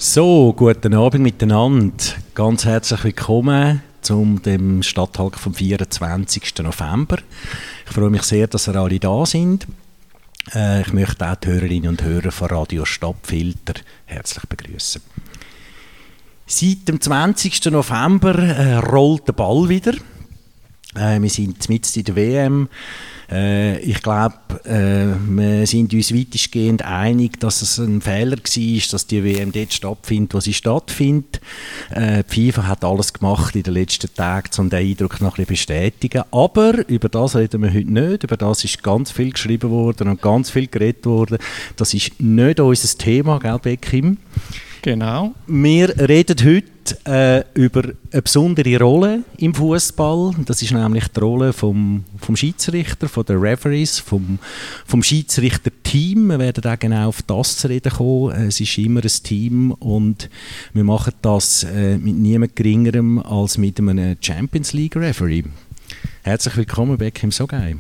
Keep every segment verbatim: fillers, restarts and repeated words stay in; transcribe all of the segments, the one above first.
So, guten Abend miteinander. Ganz herzlich willkommen zum dem Stadttag vom vierundzwanzigsten November. Ich freue mich sehr, dass ihr alle da sind. Äh, ich möchte auch die Hörerinnen und Hörer von Radio Stadtfilter herzlich begrüßen. Seit dem zwanzigsten November äh, rollt der Ball wieder. Äh, wir sind mitten in der W M. Äh, ich glaube, äh, wir sind uns weitestgehend einig, dass es ein Fehler war, dass die W M dort stattfindet, wo sie stattfindet. Äh, die FIFA hat alles gemacht in den letzten Tagen, um den Eindruck noch ein bisschen zu bestätigen. Aber über das reden wir heute nicht. Über das ist ganz viel geschrieben worden und ganz viel geredet worden. Das ist nicht unser Thema, gell, Bekim? Genau. Wir reden heute äh, über eine besondere Rolle im Fußball. Das ist nämlich die Rolle vom, vom Schiedsrichter, von den Referees, vom, vom Schiedsrichterteam. Wir werden auch genau auf das zu reden kommen. Es ist immer ein Team und wir machen das äh, mit niemand Geringerem als mit einem Champions League Referee. Herzlich willkommen, Bekim Sogay.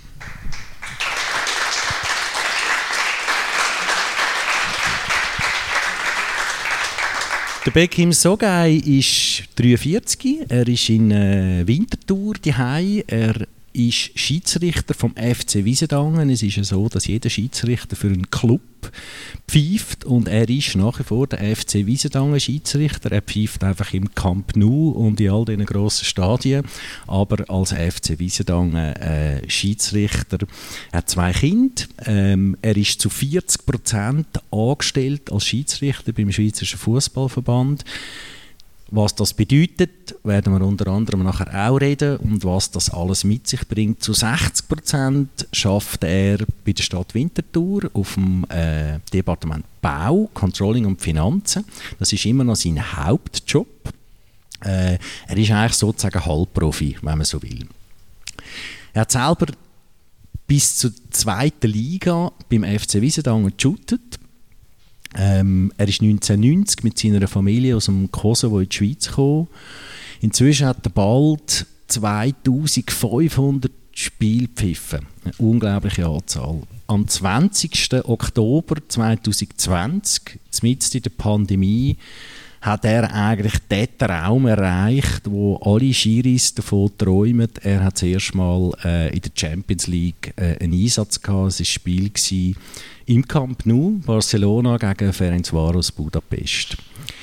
Der Bekim Sogay ist dreiundvierzig, er ist in äh, Winterthur daheim, er ist Schiedsrichter vom F C Wiesendangen. Es ist ja so, dass jeder Schiedsrichter für einen Club pfeift und er ist nach wie vor der F C Wiesendangen Schiedsrichter. Er pfeift einfach im Camp Nou und in all diesen grossen Stadien, aber als F C Wiesendangen äh, Schiedsrichter. Er hat zwei Kinder, ähm, er ist zu vierzig Prozent angestellt als Schiedsrichter beim Schweizerischen Fußballverband. Was das bedeutet, werden wir unter anderem nachher auch reden und was das alles mit sich bringt. Zu sechzig Prozent schafft er bei der Stadt Winterthur auf dem äh, Departement Bau, Controlling und Finanzen. Das ist immer noch sein Hauptjob. Äh, er ist eigentlich sozusagen Halbprofi, wenn man so will. Er hat selber bis zur zweiten Liga beim F C Wiesendangen geshootet. Ähm, er ist neunzehnhundertneunzig mit seiner Familie aus dem Kosovo in die Schweiz gekommen. Inzwischen hat er bald zweitausendfünfhundert Spiele gepfiffen. Eine unglaubliche Anzahl. Am zwanzigsten Oktober zweitausendzwanzig, mitten in der Pandemie, hat er eigentlich den Traum erreicht, wo alle Schiris davon träumen. Er hat das erste Mal äh, in der Champions League äh, einen Einsatz gehabt. Es war ein Spiel gewesen, im Camp Nou, Barcelona gegen Ferencváros Budapest.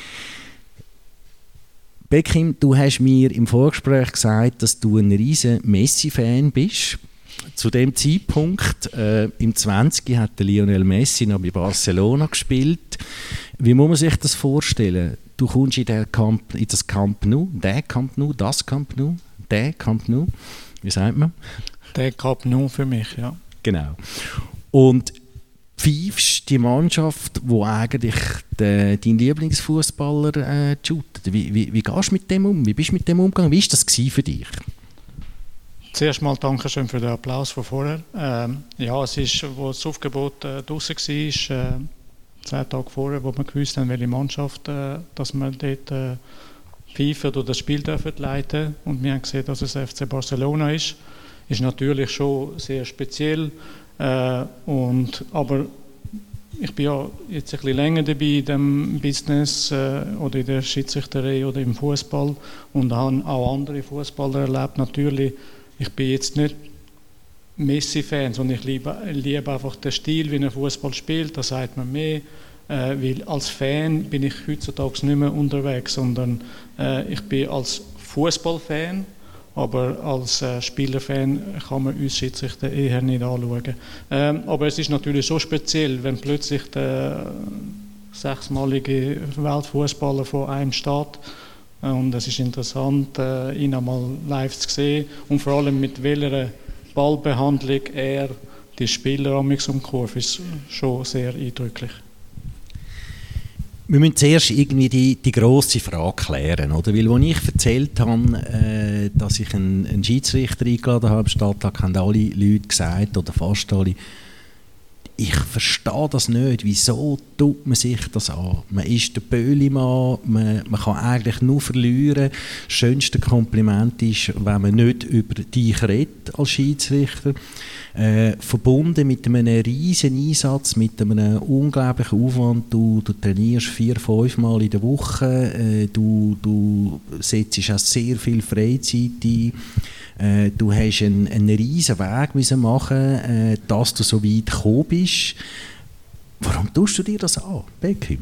Bekim, du hast mir im Vorgespräch gesagt, dass du ein riesen Messi-Fan bist. Zu dem Zeitpunkt, äh, im zwanzig, hat der Lionel Messi noch bei Barcelona gespielt. Wie muss man sich das vorstellen? Du kommst in, der Camp, in das Camp Nou, der Camp Nou, das Camp Nou, der Camp Nou, wie sagt man? Der Camp Nou für mich, ja. Genau. Und pfeifst die Mannschaft, die eigentlich de, dein Lieblingsfußballer äh, shootet. Wie, wie, wie gehst du mit dem um? Wie bist du mit dem umgegangen? Wie war das für dich? Zuerst mal danke schön für den Applaus von vorher. Ähm, ja, es ist, wo das Aufgebot äh, draussen war, äh, zehn Tage vorher, wo wir gewusst haben, welche Mannschaft, äh, dass wir dort äh, pfeifen oder das Spiel dürfen leiten. Und wir haben gesehen, dass es F C Barcelona ist. Ist natürlich schon sehr speziell. Äh, und, aber ich bin ja jetzt ein bisschen länger dabei in diesem Business äh, oder in der Schiedsrichterei oder im Fußball und habe auch andere Fußballer erlebt. Natürlich, ich bin jetzt nicht Messi-Fan, sondern ich liebe, liebe einfach den Stil, wie er Fußball spielt. Da sagt man mehr, äh, weil als Fan bin ich heutzutage nicht mehr unterwegs, sondern äh, ich bin als Fußballfan. Aber als äh, Spielerfan kann man uns Schiedsrichter eher nicht anschauen. Ähm, aber es ist natürlich so speziell, wenn plötzlich der sechsmalige Weltfußballer vor einem steht. Und es ist interessant, äh, ihn einmal live zu sehen. Und vor allem mit welcher Ballbehandlung er die Spieler am Kurve ist schon sehr eindrücklich. Wir müssen zuerst irgendwie die, die grosse Frage klären, oder? Weil, als ich erzählt habe, äh, dass ich einen, einen Schiedsrichter eingeladen habe im Stadttag, haben alle Leute gesagt, oder fast alle, ich verstehe das nicht. Wieso tut man sich das an? Man ist der Böhlimann, man, man kann eigentlich nur verlieren. Das schönste Kompliment ist, wenn man nicht über dich redet als Schiedsrichter. Äh, verbunden mit einem riesen Einsatz, mit einem unglaublichen Aufwand. Du, du trainierst vier, fünf Mal in der Woche. Äh, du, du setzt auch sehr viel Freizeit ein. Äh, du hast einen, einen riesen Weg müssen machen, äh, dass du so weit gekommen bist. Warum tust du dir das an, Beckham?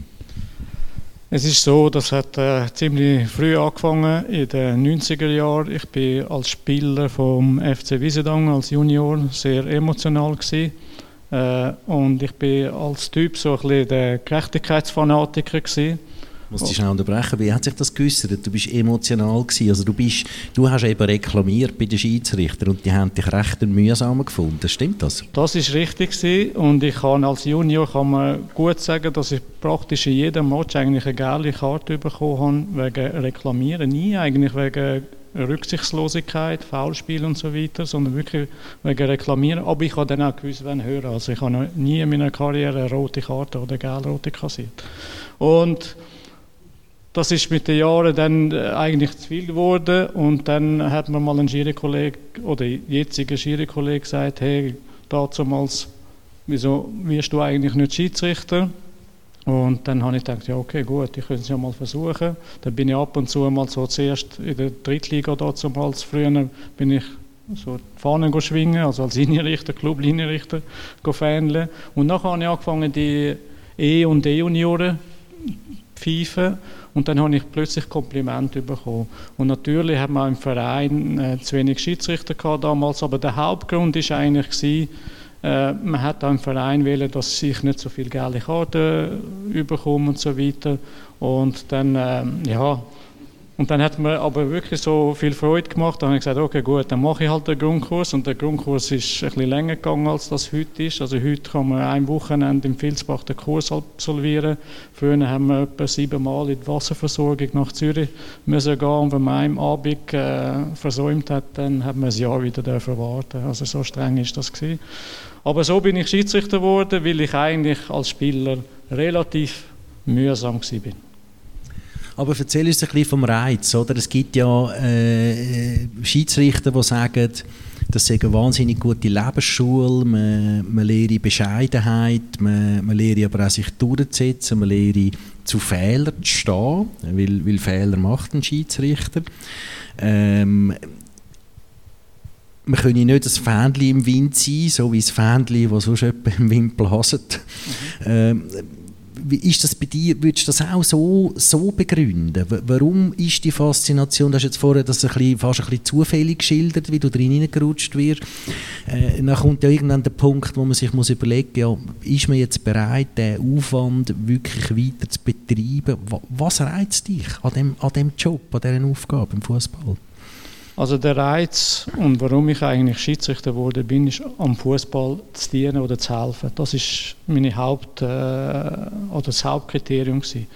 Es ist so, das hat äh, ziemlich früh angefangen, in den neunziger Jahren. Ich bin als Spieler vom F C Wiesendangen, als Junior, sehr emotional gewesen. Äh, und ich bin als Typ so ein bisschen der Gerechtigkeitsfanatiker gewesen. Ich muss dich schnell unterbrechen. Wie hat sich das geäussert? Du bist emotional gewesen. Also du, bist, du hast eben reklamiert bei den Schiedsrichtern und die haben dich recht mühsam gefunden. Stimmt das? Das ist richtig gewesen. Und ich kann als Junior kann man gut sagen, dass ich praktisch in jedem Match eigentlich eine gelbe Karte bekommen habe wegen Reklamieren. Nie eigentlich wegen Rücksichtslosigkeit, Foulspiel und so weiter, sondern wirklich wegen Reklamieren. Aber ich habe dann auch gewusst, wann hören. Also ich habe nie in meiner Karriere eine rote Karte oder gelb-rote kassiert. Und das ist mit den Jahren dann eigentlich zu viel geworden und dann hat mir mal ein Schiri-Kollege oder jetziger Schiri-Kollege gesagt, hey, damals, wieso wirst du eigentlich nicht Schiedsrichter? Und dann habe ich gedacht, ja okay, gut, ich könnte es ja mal versuchen. Dann bin ich ab und zu mal so zuerst in der Drittliga damals, früher bin ich so die Fahnen schwingen, also als Linienrichter, Club-Linienrichter fähnle. Und nachher habe ich angefangen, die E- und D-Junioren pfeifen. Und dann habe ich plötzlich Komplimente bekommen. Und natürlich hat man im Verein äh, zu wenig Schiedsrichter gehabt damals, aber der Hauptgrund war eigentlich gewesen, äh, man hat auch im Verein wählen, dass ich nicht so viele gelbe Karten äh, bekomme und so weiter. Und dann, äh, ja, und dann hat mir aber wirklich so viel Freude gemacht. Dann habe ich gesagt, okay, gut, dann mache ich halt den Grundkurs. Und der Grundkurs ist ein bisschen länger gegangen, als das heute ist. Also heute kann man ein Wochenende im Vilsbach den Kurs absolvieren. Früher haben wir etwa siebenmal in die Wasserversorgung nach Zürich müssen gehen. Und wenn man einen Abend äh, versäumt hat, dann hat man ein Jahr wieder dürfen warten. Also so streng ist das gewesen. Aber so bin ich Schiedsrichter geworden, weil ich eigentlich als Spieler relativ mühsam gewesen bin. Aber erzähl uns ein bisschen vom Reiz. Oder? Es gibt ja äh, Schiedsrichter, die sagen, das sei eine wahnsinnig gute Lebensschule, man, man lehre Bescheidenheit, man, man lehre aber auch sich durchzusetzen, man lehre zu Fehlern zu stehen, weil, weil Fehler macht ein Schiedsrichter. Ähm, man könne nicht das Fähnchen im Wind sein, so wie das Fähnchen, das sonst jemand im Wind blaset. Mhm. Ähm, Wie ist das bei dir? Würdest du das auch so, so begründen? Warum ist die Faszination, du hast jetzt vorher das ein bisschen, fast ein bisschen zufällig geschildert, wie du drin hineingerutscht wirst. Äh, dann kommt ja irgendwann der Punkt, wo man sich muss überlegen muss, ja, ist man jetzt bereit, den Aufwand wirklich weiter zu betreiben? Was reizt dich an dem, an dem Job, an dieser Aufgabe im Fußball? Also der Reiz und warum ich eigentlich Schiedsrichter geworden bin, ist am Fußball zu dienen oder zu helfen. Das ist meine Haupt, äh, oder das Hauptkriterium gewesen.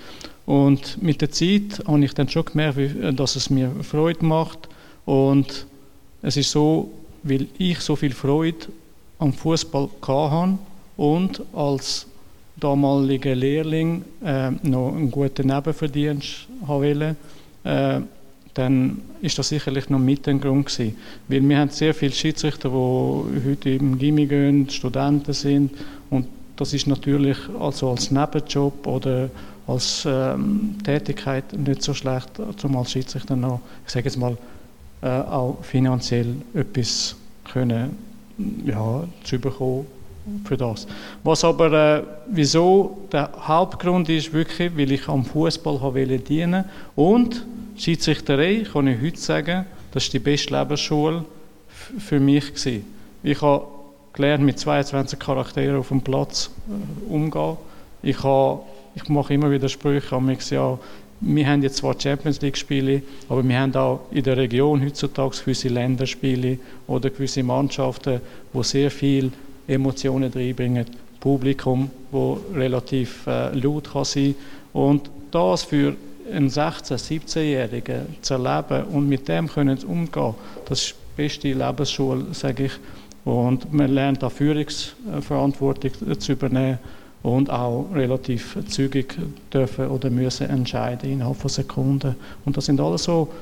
Und mit der Zeit habe ich dann schon gemerkt, wie, dass es mir Freude macht. Und es ist so, weil ich so viel Freude am Fußball hatte und als damaliger Lehrling äh, noch einen guten Nebenverdienst wollte, äh, dann ist das sicherlich noch mit ein Grund gewesen. Weil wir haben sehr viele Schiedsrichter, die heute im Gimmi gehen, Studenten sind. Und das ist natürlich also als Nebenjob oder als ähm, Tätigkeit nicht so schlecht, um als Schiedsrichter noch, ich sage jetzt mal, äh, auch finanziell etwas können, ja, zu bekommen für das. Was aber, äh, wieso der Hauptgrund ist, wirklich, weil ich am Fußball wollte dienen und Schiedsrichterei, kann ich heute sagen, das war die beste Lebensschule f- für mich gewesen. Ich habe gelernt, mit zweiundzwanzig Charakteren auf dem Platz äh, umzugehen. Ich, habe, ich mache immer wieder Sprüche an mich, ja, wir haben jetzt zwar Champions League Spiele, aber wir haben auch in der Region heutzutage gewisse Länderspiele oder gewisse Mannschaften, die sehr viel Emotionen reinbringen. Publikum, das relativ äh, laut kann sein kann. Und das für einen sechzehn-, siebzehnjährigen zu erleben und mit dem können umgehen, das ist die beste Lebensschule, sage ich, Und man lernt auch Führungsverantwortung zu übernehmen und auch relativ zügig dürfen oder müssen entscheiden innerhalb von Sekunden. Und das sind alles so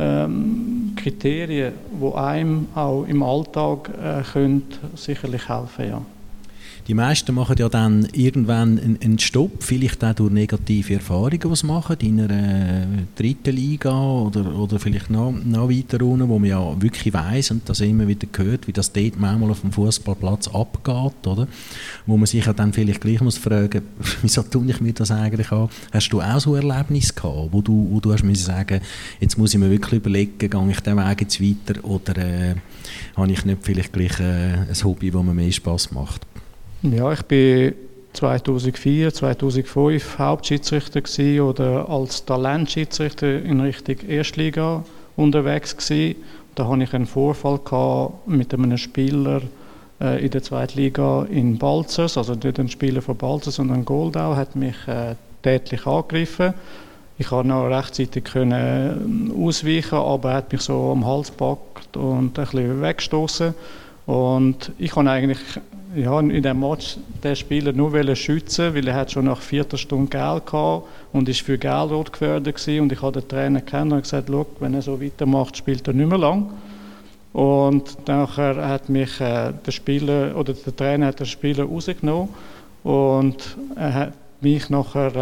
ähm, Kriterien, die einem auch im Alltag äh, können sicherlich helfen, ja. Die meisten machen ja dann irgendwann einen, einen Stopp, vielleicht auch durch negative Erfahrungen, die sie machen, in einer äh, dritten Liga oder, oder vielleicht noch, noch weiter unten, wo man ja wirklich weiss und das immer wieder gehört, wie das dort manchmal auf dem Fußballplatz abgeht, oder? Wo man sich ja dann vielleicht gleich muss fragen, wieso tue ich mir das eigentlich an? Hast du auch so Erlebnisse gehabt, wo du, wo du hast müssen sagen, jetzt muss ich mir wirklich überlegen, gehe ich den Weg jetzt weiter oder äh, habe ich nicht vielleicht gleich äh, ein Hobby, das mir mehr Spass macht? Ja, ich bin zweitausendvier, zweitausendfünf Hauptschiedsrichter gewesen oder als Talentschiedsrichter in Richtung Erstliga unterwegs gewesen. Da hatte ich einen Vorfall gehabt mit einem Spieler äh, in der Zweitliga in Balzers, also nicht ein Spieler von Balzers, sondern Goldau, hat mich äh, tätlich angegriffen. Ich konnte noch rechtzeitig können ausweichen, aber er hat mich so am Hals gepackt und ein bisschen weggestoßen. Und ich kann eigentlich ja, in diesem Match den Spieler nur schützen, weil er hat schon nach vierter Stunde Geld gehabt und ist für Gelbrot gefördert gewesen. Und ich habe den Trainer kennen und gesagt, wenn er so weitermacht, spielt er nicht mehr lang. Und nachher hat mich äh, der Spieler oder der Trainer hat den Spieler rausgenommen und er hat mich nachher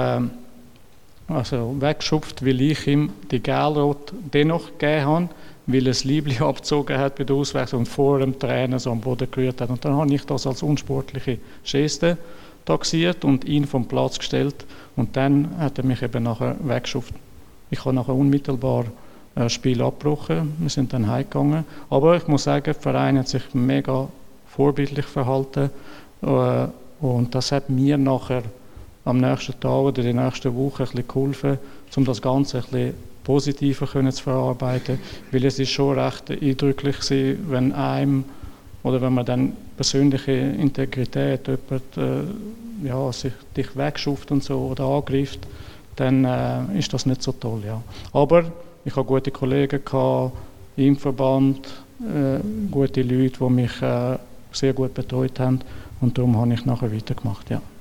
äh, also weggeschupft, weil ich ihm die Gelbrot dennoch gegeben habe, weil er das Liebli abgezogen hat bei der Auswechslung und vor dem Trainer so am Boden gerührt hat. Und dann habe ich das als unsportliche Geste taxiert und ihn vom Platz gestellt. Und dann hat er mich eben nachher weggeschupft. Ich habe nachher unmittelbar das Spiel abgebrochen. Wir sind dann heimgegangen. Aber ich muss sagen, der Verein hat sich mega vorbildlich verhalten. Und das hat mir nachher am nächsten Tag oder die nächsten Woche ein bisschen geholfen, um das Ganze ein bisschen positiver können zu verarbeiten, weil es ist schon recht eindrücklich gewesen, wenn einem oder wenn man dann persönliche Integrität jemand, äh, ja, sich dich wegschuft und so oder angreift, dann äh, ist das nicht so toll, ja. Aber ich habe gute Kollegen gehabt, im Verband, äh, gute Leute, die mich äh, sehr gut betreut haben und darum habe ich nachher weitergemacht, ja.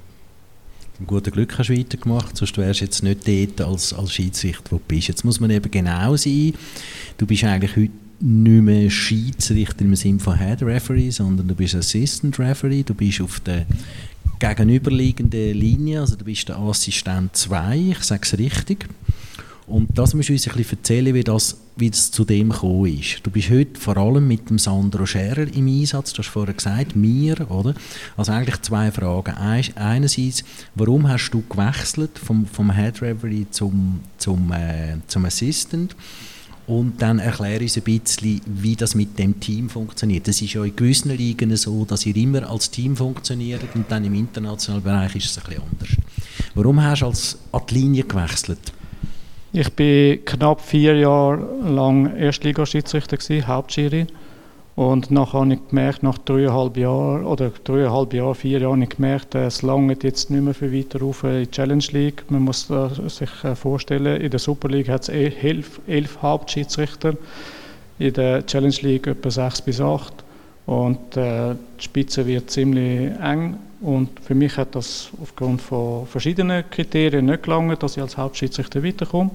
Mit gutem Glück hast du weitergemacht, sonst wärst du jetzt nicht dort als, als Schiedsrichter, wo du bist. Jetzt muss man eben genau sein, du bist eigentlich heute nicht mehr Schiedsrichter im Sinne von Head Referee, sondern du bist Assistant Referee, du bist auf der gegenüberliegenden Linie, also du bist der Assistent zwei, ich sage es richtig. Und das musst du uns ein bisschen erzählen, wie das, wie das zu dem gekommen ist. Du bist heute vor allem mit dem Sandro Scherer im Einsatz, du hast vorher gesagt, mir, oder? Also eigentlich zwei Fragen. Einerseits, warum hast du gewechselt vom, vom Head Referee zum, zum, äh, zum Assistant? Und dann erkläre uns ein bisschen, wie das mit dem Team funktioniert. Das ist ja in gewissen Ligen so, dass ihr immer als Team funktioniert und dann im internationalen Bereich ist es ein bisschen anders. Warum hast du als an die Linie gewechselt? Ich war knapp vier Jahre lang Erstligaschiedsrichter gewesen, Hauptschiri. Und nachher habe ich gemerkt, nach dreieinhalb Jahren, oder dreieinhalb Jahren, vier Jahren, habe ich gemerkt, es langt jetzt nicht mehr für weiter rauf in die Challenge League. Man muss sich vorstellen, in der Super League hat es elf, elf Hauptschiedsrichter, in der Challenge League etwa sechs bis acht. Und äh, die Spitze wird ziemlich eng. Und für mich hat das aufgrund von verschiedenen Kriterien nicht gelangt, dass ich als Hauptschiedsrichter weiterkomme.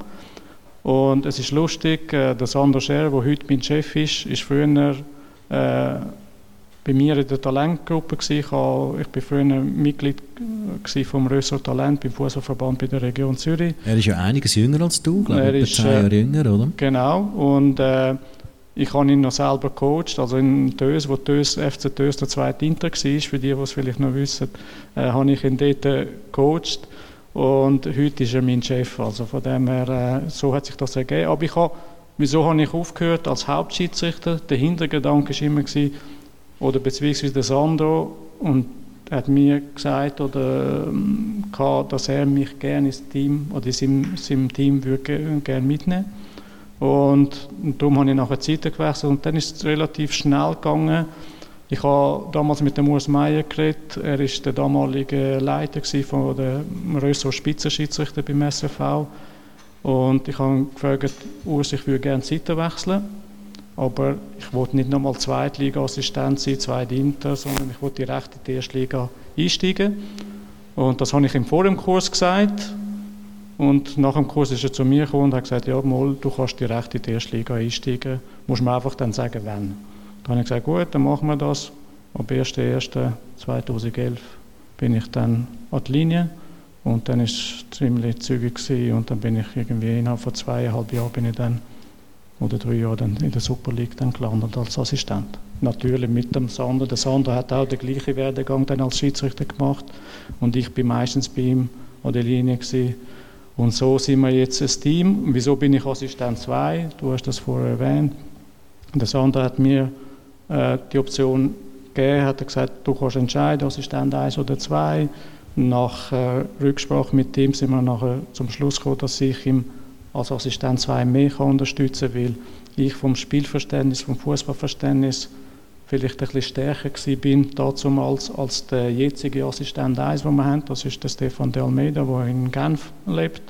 Und es ist lustig, äh, der Sandro Scherer, der heute mein Chef ist, ist früher äh, bei mir in der Talentgruppe gewesen. Ich war früher Mitglied vom Ressort Talent beim Fußballverband bei der Region Zürich. Er ist ja einiges jünger als du, glaube ich, etwa zehn Jahre jünger, oder? Genau. Und äh, ich habe ihn noch selber gecoacht, also in Tös, wo Tös, F C Tös der zweite Inter war, für die, die es vielleicht noch wissen, äh, habe ich ihn dort gecoacht und heute ist er mein Chef, also von dem her, äh, so hat sich das ergeben. Aber ich habe, wieso habe ich aufgehört als Hauptschiedsrichter? Der Hintergedanke war immer, gewesen, oder beziehungsweise der Sandro, und er hat mir gesagt, oder, ähm, dass er mich gerne ins Team, oder in seinem, seinem Team würde gerne mitnehmen. Und darum habe ich nachher die Seite gewechselt und dann ist es relativ schnell gegangen. Ich habe damals mit dem Urs Meier geredet, er war der damalige Leiter von der Ressort Spitzenschiedsrichter beim S V V. Und ich habe gefragt, Urs, ich würde gerne die Seite wechseln. aber ich wollte nicht nochmal Zweitliga-Assistent sein, zweite Inter, sondern ich wollte direkt in die erste Liga einsteigen. Und das habe ich ihm vor dem Kurs gesagt. Und nach dem Kurs ist er zu mir gekommen und hat gesagt, ja, mal, du kannst direkt in die erste Liga einsteigen. Musst mir einfach dann sagen, wann. Dann habe ich gesagt, gut, dann machen wir das. Am ersten ersten zweitausendelf bin ich dann an die Linie. Und dann war es ziemlich zügig gewesen. Und dann bin ich irgendwie innerhalb von zweieinhalb Jahren bin ich dann, oder drei Jahre dann in der Super League dann gelandet als Assistent. Natürlich mit dem Sander. Der Sander hat auch den gleichen Werdegang dann als Schiedsrichter gemacht. Und ich bin meistens bei ihm an der Linie gewesen. Und so sind wir jetzt ein Team. Und wieso bin ich Assistent zwei? Du hast das vorher erwähnt. Der Sander hat mir äh, die Option gegeben, hat er gesagt, du kannst entscheiden, Assistent eins oder zwei. Nach äh, Rücksprache mit ihm sind wir nachher zum Schluss gekommen, dass ich ihm als Assistent zwei mehr kann unterstützen kann, weil ich vom Spielverständnis, vom Fußballverständnis vielleicht ein bisschen stärker gewesen bin damals als der jetzige Assistent eins, den wir haben. Das ist der Stefan de Almeida, der in Genf lebt.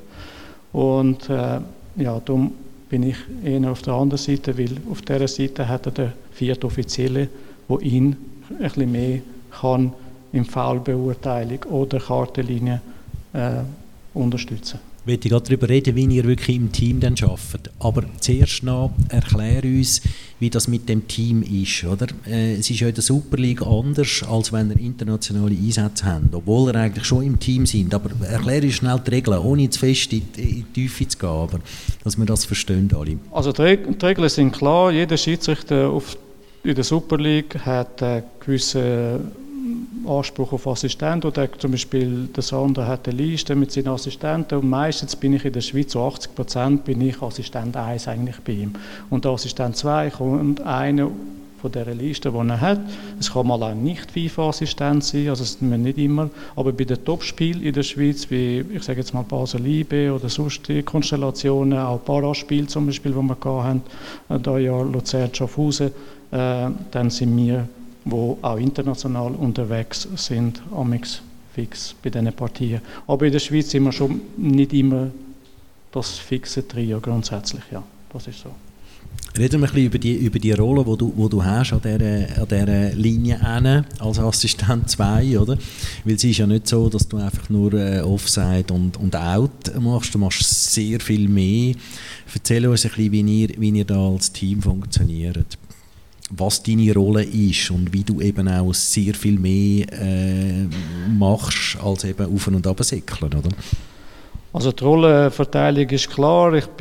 Und äh, ja, darum bin ich eher auf der anderen Seite, weil auf dieser Seite hat er den vierten Offiziellen, der ihn ein bisschen mehr kann in Foulbeurteilung oder Kartenlinie äh, unterstützen. Ich möchte gerade darüber reden, wie ihr wirklich im Team dann arbeitet. Aber zuerst noch erklär uns, wie das mit dem Team ist. Oder? Äh, es ist ja in der Super League anders, als wenn ihr internationale Einsätze habt, obwohl ihr eigentlich schon im Team sind. Aber erklär uns schnell die Regeln, ohne zu fest in die, in die Tiefe zu gehen, aber dass wir das verstehen alle. Also die, die Regeln sind klar. Jeder Schiedsrichter auf, in der Super League hat einen gewissen Anspruch auf Assistenten. Oder zum Beispiel der Sander hat eine Liste mit seinen Assistenten und meistens bin ich in der Schweiz, so achtzig Prozent bin ich Assistent eins eigentlich bei ihm. Und der Assistent zwei kommt einer von dieser Liste, die er hat. Es kann mal auch nicht FIFA-Assistent sein, also das sind wir nicht immer. Aber bei den Topspielen in der Schweiz, wie ich sage jetzt mal Basel-Liebe oder sonst die Konstellationen, auch Paraspiel zum Beispiel, die wir hatten, da ja Luzern-Schaffhausen, äh, dann sind wir, die auch international unterwegs sind, amix fix bei diesen Partien. Aber in der Schweiz sind wir schon nicht immer das fixe Trio grundsätzlich, ja, das ist so. Reden wir ein bisschen über die, über die Rolle, die du, die du hast an dieser, an dieser Linie hin, als Assistent zwei, oder? Weil es ist ja nicht so, dass du einfach nur äh, Offside und, und Out machst, du machst sehr viel mehr. Erzähl uns ein bisschen, wie ihr, wie ihr da als Team funktioniert. Was deine Rolle ist und wie du eben auch sehr viel mehr äh, machst, als eben auf- und absäckeln, oder? Also die Rollenverteilung ist klar. Ich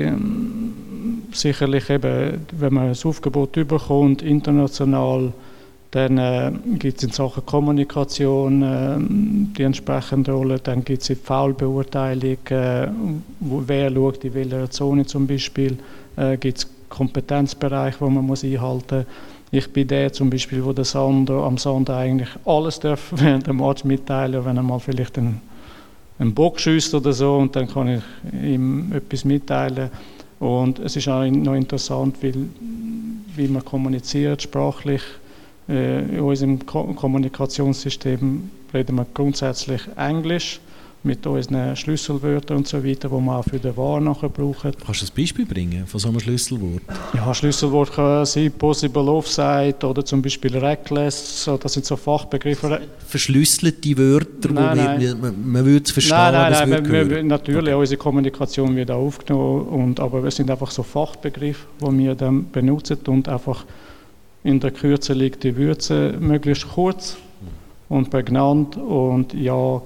bin sicherlich eben, wenn man ein Aufgebot überkommt, international, dann äh, gibt es in Sachen Kommunikation äh, die entsprechende Rolle, dann gibt es die Foulbeurteilung, äh, wo, wer schaut in welcher Zone zum Beispiel, äh, gibt es Kompetenzbereich, wo man muss einhalten muss. Ich bin der zum Beispiel, wo der Sander am Sander eigentlich alles darf während dem Match mitteilen, wenn er mal vielleicht einen, einen Bock schießt oder so, und dann kann ich ihm etwas mitteilen. Und es ist auch noch interessant, weil, wie man kommuniziert, sprachlich. Äh, in unserem Ko- Kommunikationssystem reden wir grundsätzlich Englisch mit unseren Schlüsselwörtern und so weiter, die wir auch für den Wahr nachher brauchen. Kannst du ein Beispiel bringen von so einem Schlüsselwort? Ja, Schlüsselwort kann sein Possible Offside oder zum Beispiel Reckless. So, das sind so Fachbegriffe. Verschlüsselte Wörter, nein, wo nein. Wir, man, man würde es verstehen, nein, nein, aber nein, es wir, würde wir, natürlich, okay. Unsere Kommunikation wird auch aufgenommen, und, aber es sind einfach so Fachbegriffe, die wir dann benutzen, und einfach in der Kürze liegt die Würze möglichst kurz und prägnant, und ja,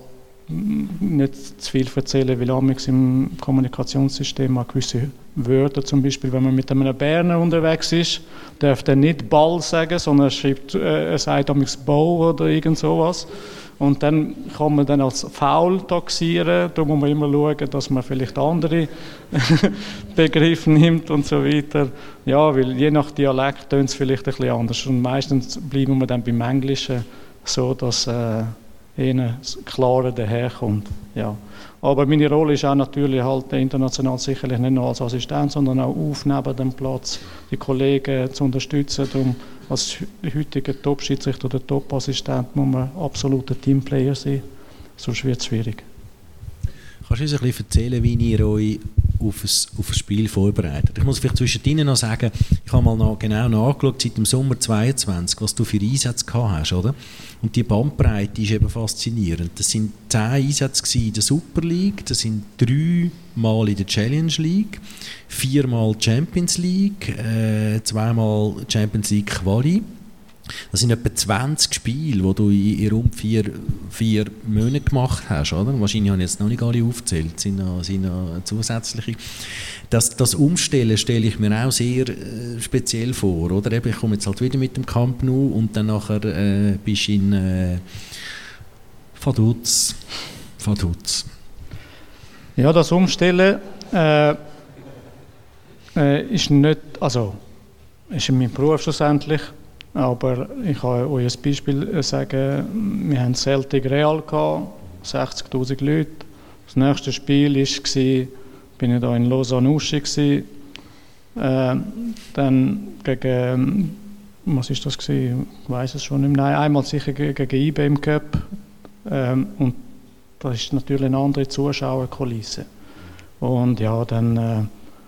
nicht zu viel erzählen, weil amigs im Kommunikationssystem auch gewisse Wörter, zum Beispiel, wenn man mit einem Berner unterwegs ist, darf er nicht Ball sagen, sondern er, schreibt, äh, er sagt amigs Ball oder irgend sowas. Und dann kann man dann als Foul taxieren, da muss man immer schauen, dass man vielleicht andere Begriffe nimmt und so weiter. Ja, weil je nach Dialekt tönt es vielleicht ein bisschen anders. Und meistens bleiben wir dann beim Englischen so, dass äh, ihnen klarer daherkommt. Ja. Aber meine Rolle ist auch natürlich halt international sicherlich nicht nur als Assistent, sondern auch auf neben dem Platz, die Kollegen zu unterstützen. Darum als heutiger Top-Schiedsrichter oder Top-Assistent muss man absoluter Teamplayer sein, sonst wird es schwierig. Kannst du uns ein bisschen erzählen, wie ihr euch auf ein, auf ein Spiel vorbereitet. Ich muss vielleicht zwischen ihnen noch sagen, ich habe mal noch genau nachgeschaut, seit dem Sommer zweiundzwanzig, was du für Einsätze gehabt hast, oder? Und die Bandbreite ist eben faszinierend. Das sind zehn Einsätze in der Super League, das sind drei Mal in der Challenge League, viermal Champions League, äh, zweimal Champions League Quali. Das sind etwa zwanzig Spiele, die du in, in rund vier, vier Monaten gemacht hast. Oder? Wahrscheinlich habe ich jetzt noch nicht alle aufgezählt, sind noch, sind noch zusätzliche. Das, das Umstellen stelle ich mir auch sehr äh, speziell vor. Oder? Eben, ich komme jetzt halt wieder mit dem Camp Nou und dann nachher äh, bist du in äh, Vaduz. Vaduz. Ja, das Umstellen äh, äh, ist nicht, also ist in meinem Beruf schlussendlich. Aber ich kann euch ein Beispiel sagen, wir hatten Celtic Real, sechzigtausend Leute. Das nächste Spiel war, bin ich da in Lausanne-Uschi, äh, dann gegen, was ist das gewesen? Ich weiss es schon nicht mehr. Nein, einmal sicher gegen I B im Cup. Ähm, und das ist natürlich eine andere Zuschauerkulisse. Und ja, dann... Äh,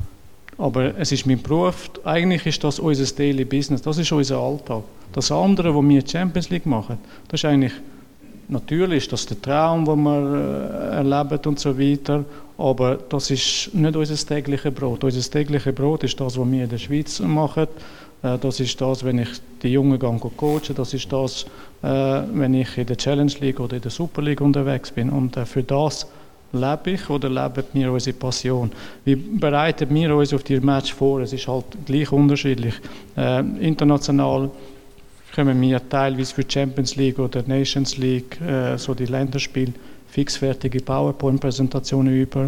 Aber es ist mein Beruf, eigentlich ist das unser Daily Business, das ist unser Alltag. Das andere, was wir Champions League machen, das ist eigentlich, natürlich ist das der Traum, den wir äh, erleben und so weiter, aber das ist nicht unser tägliches Brot. Unser tägliches Brot ist das, was wir in der Schweiz machen. Äh, das ist das, wenn ich die Jungen gehe coachen, das ist das, äh, wenn ich in der Challenge League oder in der Super League unterwegs bin. Und äh, für das lebe ich oder leben wir unsere Passion? Wie bereiten wir uns auf die Match vor? Es ist halt gleich unterschiedlich. Äh, international kommen wir teilweise für die Champions League oder Nations League, äh, so die Länderspiele, fixfertige PowerPoint-Präsentationen über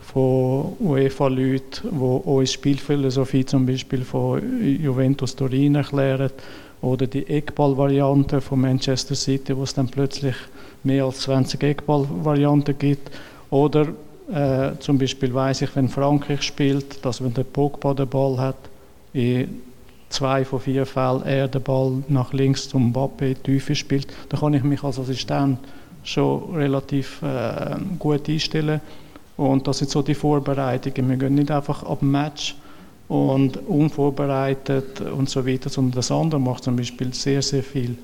von UEFA-Leuten, die uns Spielphilosophie zum Beispiel von Juventus Turin erklären, oder die Eckball-Variante von Manchester City, wo es dann plötzlich mehr als zwanzig Eckball-Varianten gibt. Oder äh, zum Beispiel weiss ich, wenn Frankreich spielt, dass wenn der Pogba den Ball hat, in zwei von vier Fällen er den Ball nach links zum Mbappé in die Tiefe spielt, dann kann ich mich als Assistent schon relativ äh, gut einstellen. Und das sind so die Vorbereitungen. Wir gehen nicht einfach ab dem Match und unvorbereitet und so weiter, sondern das andere macht zum Beispiel sehr, sehr viel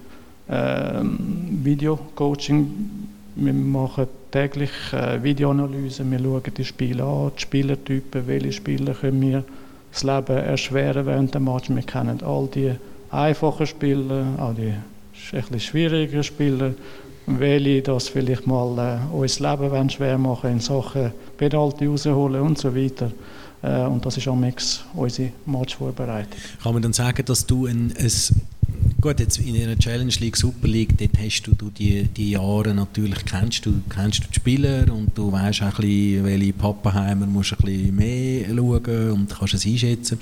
äh, Video-Coaching. Wir machen täglich äh, Videoanalysen, wir schauen die Spiele an, die Spielertypen, welche Spieler können wir das Leben erschweren während dem Match. Wir kennen all die einfachen Spieler, all die etwas schwierigen Spieler, welche das vielleicht mal äh, uns das Leben schwer machen in Sachen Penalty rausholen und so weiter. Äh, und das ist am Mix unsere Matchvorbereitung. Kann man dann sagen, dass du ein, ein gut, jetzt in einer Challenge League, Super League, dort hast du, du die, die Jahre natürlich, kennst du, kennst du die Spieler und du weißt auch ein bisschen, welche Pappenheimer musst ein bisschen mehr schauen und kannst es einschätzen.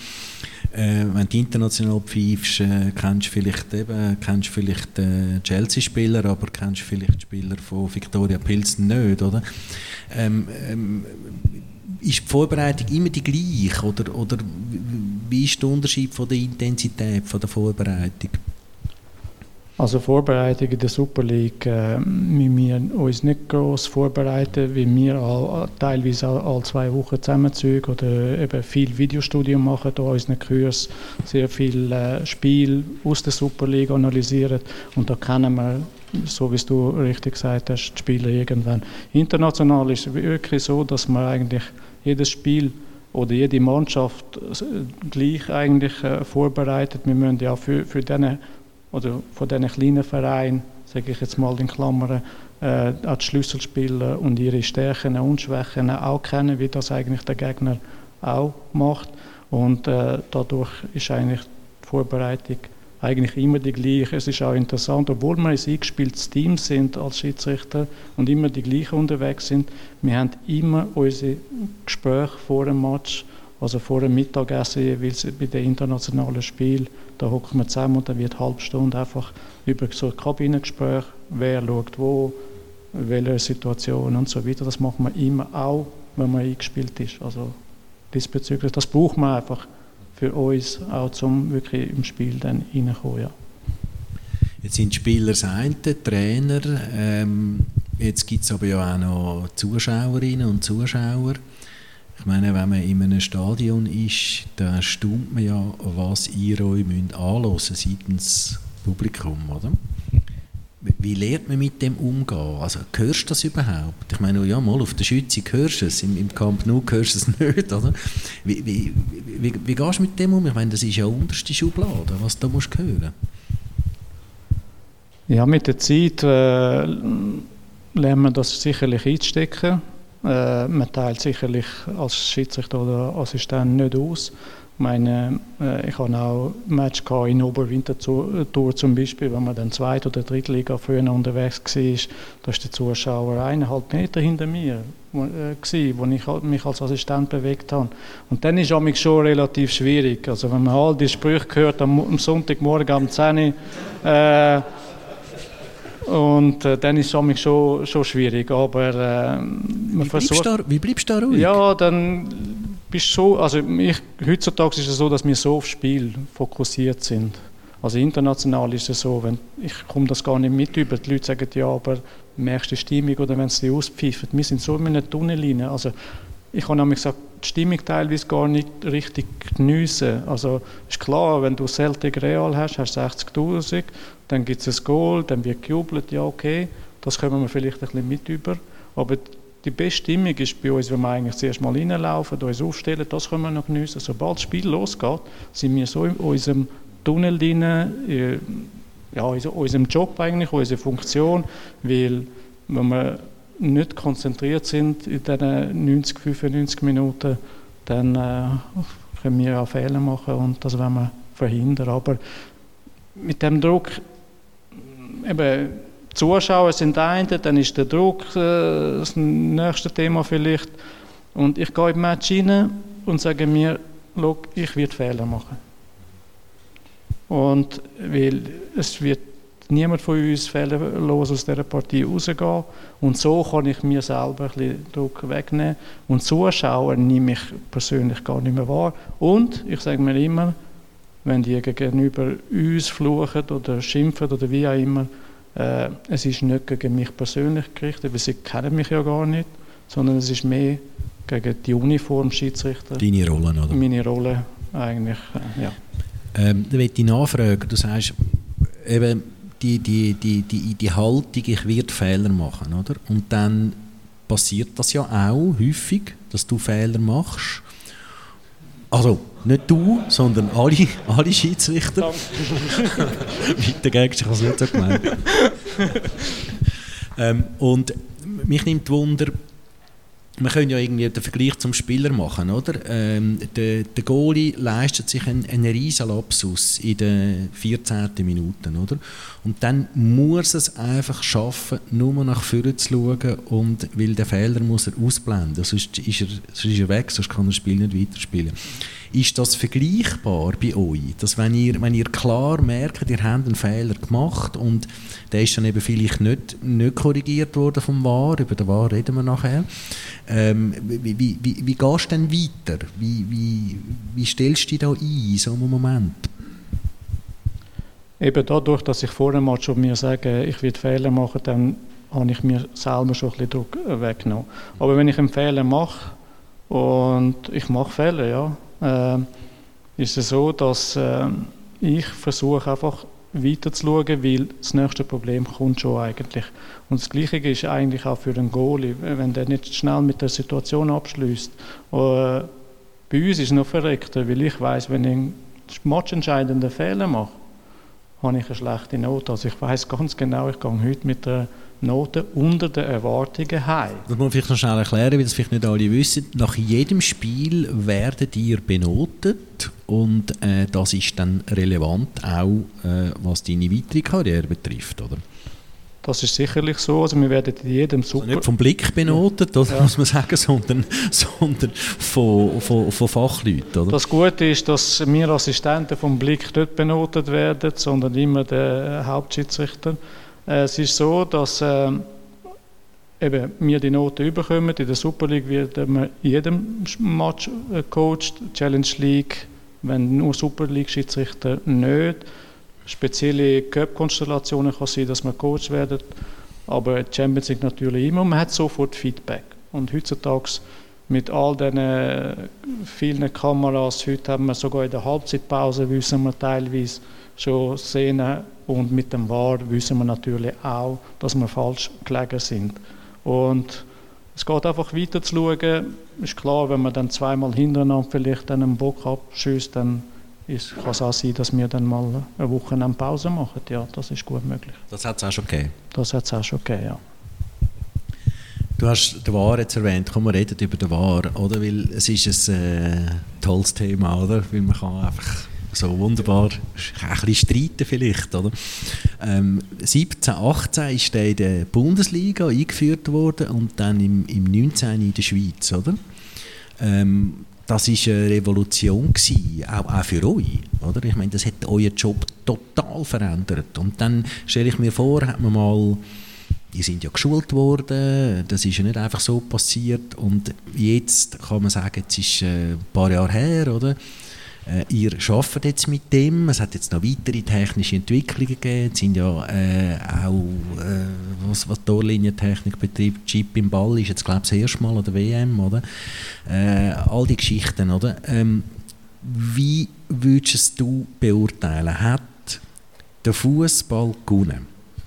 Äh, wenn du international pfeifst, äh, kennst du vielleicht eben, kennst vielleicht äh, Chelsea-Spieler, aber kennst vielleicht die Spieler von Viktoria Pilsen nicht, oder? Ähm, ähm, ist die Vorbereitung immer die gleiche oder, oder wie ist der Unterschied von der Intensität von der Vorbereitung? Also Vorbereitung in der Super League, äh, wir uns nicht gross vorbereiten, weil wir all, teilweise all, all zwei Wochen zusammenziehen oder eben viel Videostudium machen, da unseren Kurs sehr viel äh, Spiel aus der Super League analysieren und da kennen wir, so wie du richtig gesagt hast, die Spieler irgendwann. International ist es wirklich so, dass man eigentlich jedes Spiel oder jede Mannschaft gleich eigentlich äh, vorbereitet. Wir müssen ja für, für diese oder von diesen kleinen Vereinen, sage ich jetzt mal in Klammern, äh, auch die Schlüsselspieler und ihre Stärken und Schwächen auch kennen, wie das eigentlich der Gegner auch macht. Und äh, dadurch ist eigentlich die Vorbereitung eigentlich immer die gleiche. Es ist auch interessant, obwohl wir ein eingespieltes Team sind als Schiedsrichter und immer die gleichen unterwegs sind, wir haben immer unsere Gespräche vor dem Match, also vor dem Mittagessen jeweils bei den internationalen Spielen, da hocken wir zusammen und dann wird eine halbe Stunde einfach über so ein Kabinengespräch, wer schaut wo, welche Situation und so weiter. Das macht man immer auch, wenn man eingespielt ist. Also diesbezüglich, das braucht man einfach für uns, auch zum wirklich im Spiel dann reinkommen. Ja. Jetzt sind die Spieler das eine, Trainer, ähm, jetzt gibt es aber ja auch noch Zuschauerinnen und Zuschauer. Ich meine, wenn man in einem Stadion ist, dann erstaunt man ja, was ihr euch anhören müsst seitens Publikum, oder? Wie lernt man mit dem umgehen? Also, hörst du das überhaupt? Ich meine, ja, mal auf der Schütze hörst du es, im, im Camp Nou hörst du es nicht, oder? Wie, wie, wie, wie gehst du mit dem um? Ich meine, das ist ja unterste Schublade, was du da musst hören. Ja, mit der Zeit äh, lernt man das sicherlich einzustecken. Äh, man teilt sicherlich als Schiedsrichter oder Assistent nicht aus. Ich meine, äh, ich habe auch ein Match in Oberwinterthur zum Beispiel, wenn man dann Zweit- oder Drittliga früher unterwegs war, da war der Zuschauer eineinhalb Meter hinter mir, wo, äh, gewesen, wo ich mich als Assistent bewegt habe. Und dann ist es schon relativ schwierig. Also wenn man all die Sprüche hört am, am Sonntagmorgen um zehn Uhr, äh, und äh, dann ist es schon, schon schwierig. Aber, äh, man wie, versucht, bleibst da, wie bleibst du da ruhig? Ja, dann bist du so, also ich, heutzutage ist es so, dass wir so aufs Spiel fokussiert sind. Also international ist es so, wenn, ich komme das gar nicht mit über, die Leute sagen, ja, aber merkst du die Stimmung oder wenn sie auspfeifen. Wir sind so in einer Tunnellinie. Also ich habe nämlich gesagt, die Stimmung teilweise gar nicht richtig geniessen. Also ist klar, wenn du Celtic Real hast, hast du sechzigtausend, dann gibt es ein Goal, dann wird gejubelt, ja okay, das können wir vielleicht ein bisschen mit über. Aber die beste Stimmung ist bei uns, wenn wir eigentlich zuerst mal reinlaufen, uns aufstellen, das können wir noch geniessen. Sobald das Spiel losgeht, sind wir so in unserem Tunnel drin, ja, in unserem Job eigentlich, unsere Funktion, weil wenn wir nicht konzentriert sind in diesen neunzig, fünfundneunzig Minuten, dann äh, können wir auch Fehler machen und das wollen wir verhindern. Aber mit dem Druck, eben, Zuschauer sind eine, dann ist der Druck äh, das nächste Thema vielleicht. Und ich gehe in das Match rein und sage mir, schau, ich werde Fehler machen. Und weil es wird niemand von uns fehlerlos aus dieser Partie rausgehen. Und so kann ich mir selber ein bisschen Druck wegnehmen. Und Zuschauer nehme ich persönlich gar nicht mehr wahr. Und ich sage mir immer, wenn die gegenüber uns fluchen oder schimpfen oder wie auch immer, äh, es ist nicht gegen mich persönlich gerichtet, weil sie kennen mich ja gar nicht, sondern es ist mehr gegen die Uniform Schiedsrichter. Deine Rolle, oder? Meine Rolle eigentlich, äh, ja. Ähm, da möchte ich nachfragen, du sagst, eben, die, die, die, die, die Haltung, ich werde Fehler machen, oder? Und dann passiert das ja auch häufig, dass du Fehler machst. Also, nicht du, sondern alle, alle Schiedsrichter. Weiter gehst, ich habe es nicht so gemeint. ähm, und mich nimmt Wunder, wir können ja irgendwie den Vergleich zum Spieler machen, oder? Ähm, der, der Goalie leistet sich einen, einen riesen Lapsus in den vierzehnten Minuten, oder? Und dann muss es einfach schaffen, nur nach vorne zu schauen, und weil der Fehler muss er ausblenden, sonst ist er, sonst ist er weg, sonst kann er das Spiel nicht weiterspielen. Ist das vergleichbar bei euch, dass wenn ihr, wenn ihr klar merkt, ihr habt einen Fehler gemacht und der ist dann eben vielleicht nicht, nicht korrigiert worden vom V A R, über den V A R reden wir nachher, ähm, wie, wie, wie, wie gehst du denn weiter? Wie, wie, wie stellst du dich da ein in so einem Moment? Eben dadurch, dass ich vorher mal schon mir sage, ich will Fehler machen, dann habe ich mir selber schon ein bisschen Druck weggenommen. Aber wenn ich einen Fehler mache, und ich mache Fehler, ja, äh, ist es so, dass äh, ich versuche einfach weiter zu schauen, weil das nächste Problem kommt schon eigentlich. Und das Gleiche ist eigentlich auch für einen Goalie, wenn der nicht schnell mit der Situation abschließt. Äh, bei uns ist es noch verrückter, weil ich weiss, wenn ich einen matchentscheidenden Fehler mache, habe ich eine schlechte Note. Also ich weiss ganz genau, ich gehe heute mit der Note unter den Erwartungen heim. Das muss man vielleicht noch schnell erklären, weil das vielleicht nicht alle wissen. Nach jedem Spiel werden ihr benotet und äh, das ist dann relevant auch, äh, was deine weitere Karriere betrifft, oder? Das ist sicherlich so. Also wir werden in jedem Super... Also nicht vom Blick benotet, das ja. muss man sagen, sondern, sondern von, von, von Fachleuten, oder? Das Gute ist, dass wir Assistenten vom Blick nicht benotet werden, sondern immer der Hauptschiedsrichter. Es ist so, dass äh, eben wir die Noten bekommen. In der Super League wird man in jedem Match äh, coacht. Challenge League, wenn nur Super League Schiedsrichter nicht. Spezielle Cup-Konstellationen kann sein, dass man coacht werden. Aber Champions League natürlich immer. Und man hat sofort Feedback. Und heutzutage mit all diesen vielen Kameras, heute haben wir sogar in der Halbzeitpause, wissen wir teilweise schon Szenen, und mit dem V A R wissen wir natürlich auch, dass wir falsch gelegen sind. Und es geht einfach weiter zu schauen. Ist klar, wenn man dann zweimal hintereinander vielleicht einen Bock abschießt, dann ist, kann es auch sein, dass wir dann mal eine Woche eine Pause machen. Ja, das ist gut möglich. Das hat es auch schon gegeben? Das hat es auch schon gegeben, ja. Du hast den V A R jetzt erwähnt, komm, wir reden über den V A R, oder? Weil es ist ein äh, tolles Thema, oder? Weil man kann einfach so wunderbar ein bisschen streiten vielleicht, oder? Ähm, siebzehn, achtzehn ist der in der Bundesliga eingeführt worden und dann im, im neunzehn in der Schweiz, oder? Ähm, das war eine Revolution gewesen, auch, auch für euch, oder? Ich meine, das hat euren Job total verändert. Und dann stelle ich mir vor, hat man mal, die sind ja geschult worden, das ist ja nicht einfach so passiert, und jetzt kann man sagen, es ist ein paar Jahre her, oder? Äh, ihr arbeitet jetzt mit dem, es hat jetzt noch weitere technische Entwicklungen gegeben, es sind ja äh, auch, äh, was, was Torlinientechnik betrifft, Chip im Ball ist jetzt, glaube ich, das erste Mal an der W M, oder? Äh, all die Geschichten, oder? Ähm, wie würdest du beurteilen, hat der Fußball gewonnen?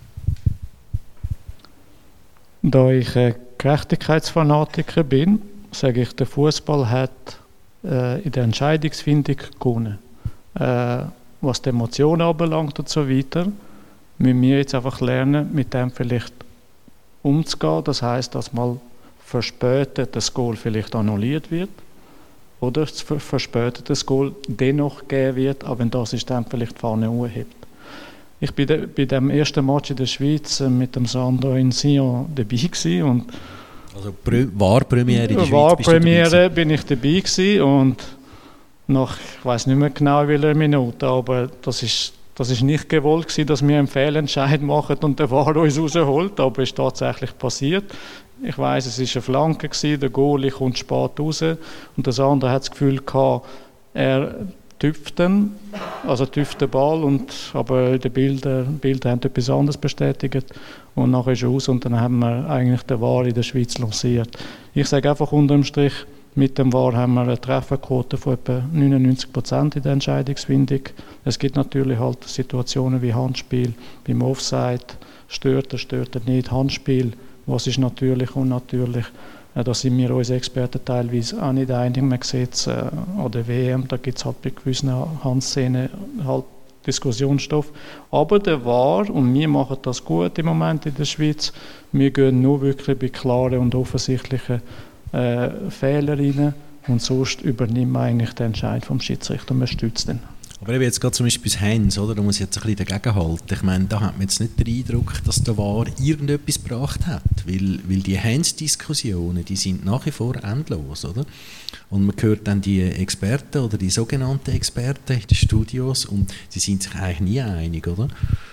Da ich ein Gerechtigkeitsfanatiker bin, sage ich, der Fußball hat in der Entscheidungsfindung gewonnen. Äh, was die Emotionen anbelangt und so weiter, müssen wir jetzt einfach lernen, mit dem vielleicht umzugehen. Das heisst, dass mal verspätet das Goal vielleicht annulliert wird oder verspätet das Goal dennoch gegeben wird, aber wenn das ist, dann vielleicht die Fahne hochhebt. Ich bin de, bei dem ersten Match in der Schweiz mit dem Sandro in Sion dabei gewesen und also V A R-Premiere in der Schweiz V A R-Premiere bin ich dabei gewesen und nach, ich weiß nicht mehr genau welcher Minute, aber das ist, das ist nicht gewollt gewesen, dass wir einen Fehlentscheid machen und der V A R uns rausholt, aber es ist tatsächlich passiert. Ich weiss, es war eine Flanke gewesen, der Goalie kommt spät raus und das andere hat das Gefühl gehabt, er tüpft den, also tüpft den Ball, und, aber die Bilder, Bilder haben etwas anderes bestätigt und nachher ist er raus und dann haben wir eigentlich den V A R in der Schweiz lanciert. Ich sage einfach unterm Strich, mit dem V A R haben wir eine Trefferquote von etwa neunundneunzig Prozent in der Entscheidungsfindung. Es gibt natürlich halt Situationen wie Handspiel, beim Offside, stört er, stört er nicht, Handspiel, was ist natürlich und unnatürlich. Da sind wir uns Experten teilweise auch nicht einig. Man sieht es äh, an der W M, da gibt es halt bei gewissen Handszenen halt Diskussionsstoff. Aber der V A R, und wir machen das gut im Moment in der Schweiz, wir gehen nur wirklich bei klaren und offensichtlichen äh, Fehlern rein und sonst übernimmt man eigentlich den Entscheid vom Schiedsrichter und man stützt den. Aber eben jetzt gerade zum Beispiel das Hands, oder? Da muss ich jetzt ein bisschen dagegen halten. Ich meine, da hat man jetzt nicht den Eindruck, dass der V A R irgendetwas gebracht hat, weil, weil die Hands-Diskussionen, die sind nach wie vor endlos, oder? Und man hört dann die Experten oder die sogenannten Experten in den Studios und die sind sich eigentlich nie einig, oder?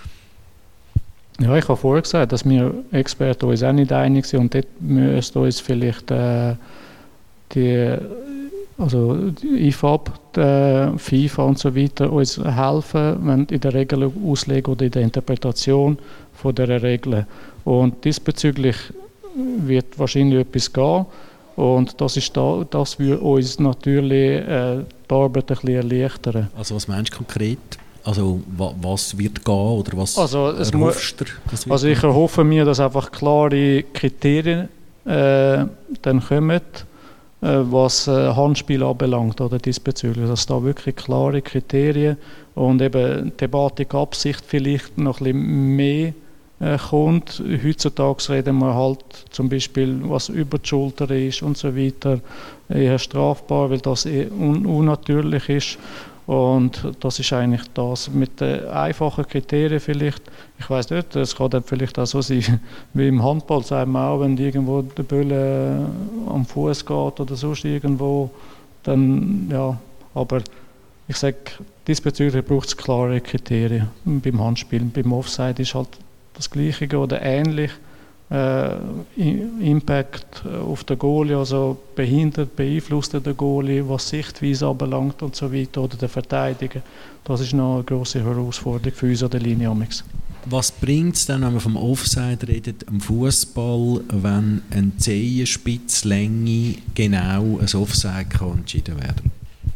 Ja, ich habe vorher gesagt, dass wir Experten uns auch nicht einig sind und dort müsste uns vielleicht äh, die Also die I F A B, die FIFA und so weiter uns helfen, wenn in der Regelauslegung oder in der Interpretation von der Regeln. Und diesbezüglich wird wahrscheinlich etwas gehen. Und das, ist da, das würde uns natürlich äh, die Arbeit ein bisschen erleichtern. Also was meinst du konkret? Also wa, was wird gehen oder was also, es erhoffst du? Das also ich erhoffe mir, dass einfach klare Kriterien äh, dann kommen, was äh, Handspiel anbelangt oder diesbezüglich, dass da wirklich klare Kriterien und eben Thematik Absicht vielleicht noch ein bisschen mehr äh, kommt. Heutzutage reden wir halt zum Beispiel, was über die Schulter ist und so weiter, eher strafbar, weil das eher un- unnatürlich ist. Und das ist eigentlich das mit den einfachen Kriterien vielleicht. Ich weiß nicht, es kann dann vielleicht auch so sein, wie im Handball, sagen wir auch, wenn irgendwo der Bölle am Fuß geht oder sonst irgendwo, dann, ja, aber ich sage, diesbezüglich braucht es klare Kriterien. Beim Handspielen, beim Offside ist halt das Gleiche oder ähnlich. Äh, Impact auf den Goalie, also behindert, beeinflusst den Goalie, was Sichtweise anbelangt und so weiter, oder der Verteidiger. Das ist noch eine grosse Herausforderung für uns an der Linie. Was bringt es dann, wenn man vom Offside redet, am Fußball, wenn eine Zehenspitzlänge genau ein Offside kann entschieden werden?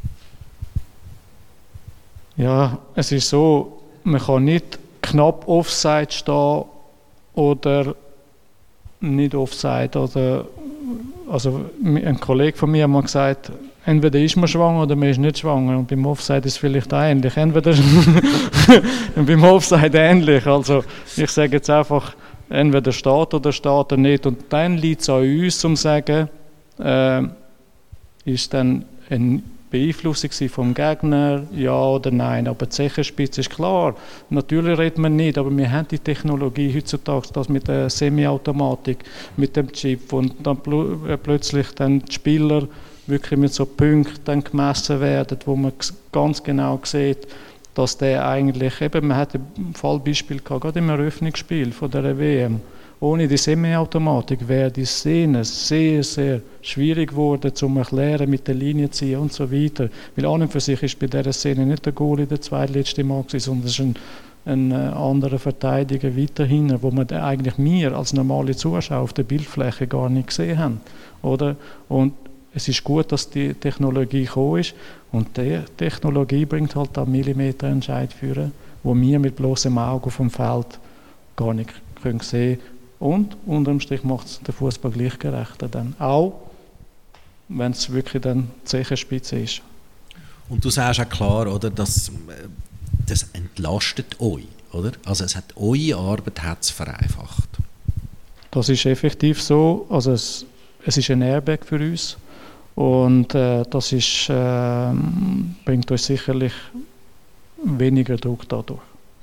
Ja, es ist so, man kann nicht knapp Offside stehen oder nicht Offside. Oder, also ein Kollege von mir hat mal gesagt, entweder ist man schwanger oder man ist nicht schwanger. Und beim Offside ist es vielleicht ähnlich. Entweder beim Offside ähnlich. Also ich sage jetzt einfach, entweder steht oder steht er nicht. Und dann liegt es an uns, um zu sagen, äh, ist dann ein Beeinflussung vom Gegner, ja oder nein. Aber die Zehenspitze ist klar. Natürlich redet man nicht, aber wir haben die Technologie heutzutage, das mit der Semi-Automatik, mit dem Chip, und dann pl- plötzlich dann die Spieler wirklich mit so Punkten dann gemessen werden, wo man ganz genau sieht, dass der eigentlich, eben, man hat ein Fallbeispiel gehabt, gerade im Eröffnungsspiel von der W M. Ohne die Semi-Automatik wäre die Szene sehr, sehr schwierig geworden, zu erklären, mit der Linie ziehen und so weiter. Weil an und für sich ist bei dieser Szene nicht der Goalie der zweitletzte Mann gewesen, sondern es ist ein, ein anderer Verteidiger weiterhin, wo man eigentlich wir als normale Zuschauer auf der Bildfläche gar nicht gesehen haben. Oder? Und es ist gut, dass die Technologie gekommen ist, und die Technologie bringt halt einen Millimeterentscheid führen, wo wir mit bloßem Auge auf dem Feld gar nicht können sehen können. Und unterm Strich macht es den Fußball gleich gerechter dann. Auch wenn es wirklich dann die Zehenspitze ist. Und du sagst auch klar, oder, dass das entlastet euch, oder? Also es hat eure Arbeit hat's vereinfacht. Das ist effektiv so. Also es, es ist ein Airbag für uns. Und äh, das ist, äh, bringt uns sicherlich weniger Druck dadurch.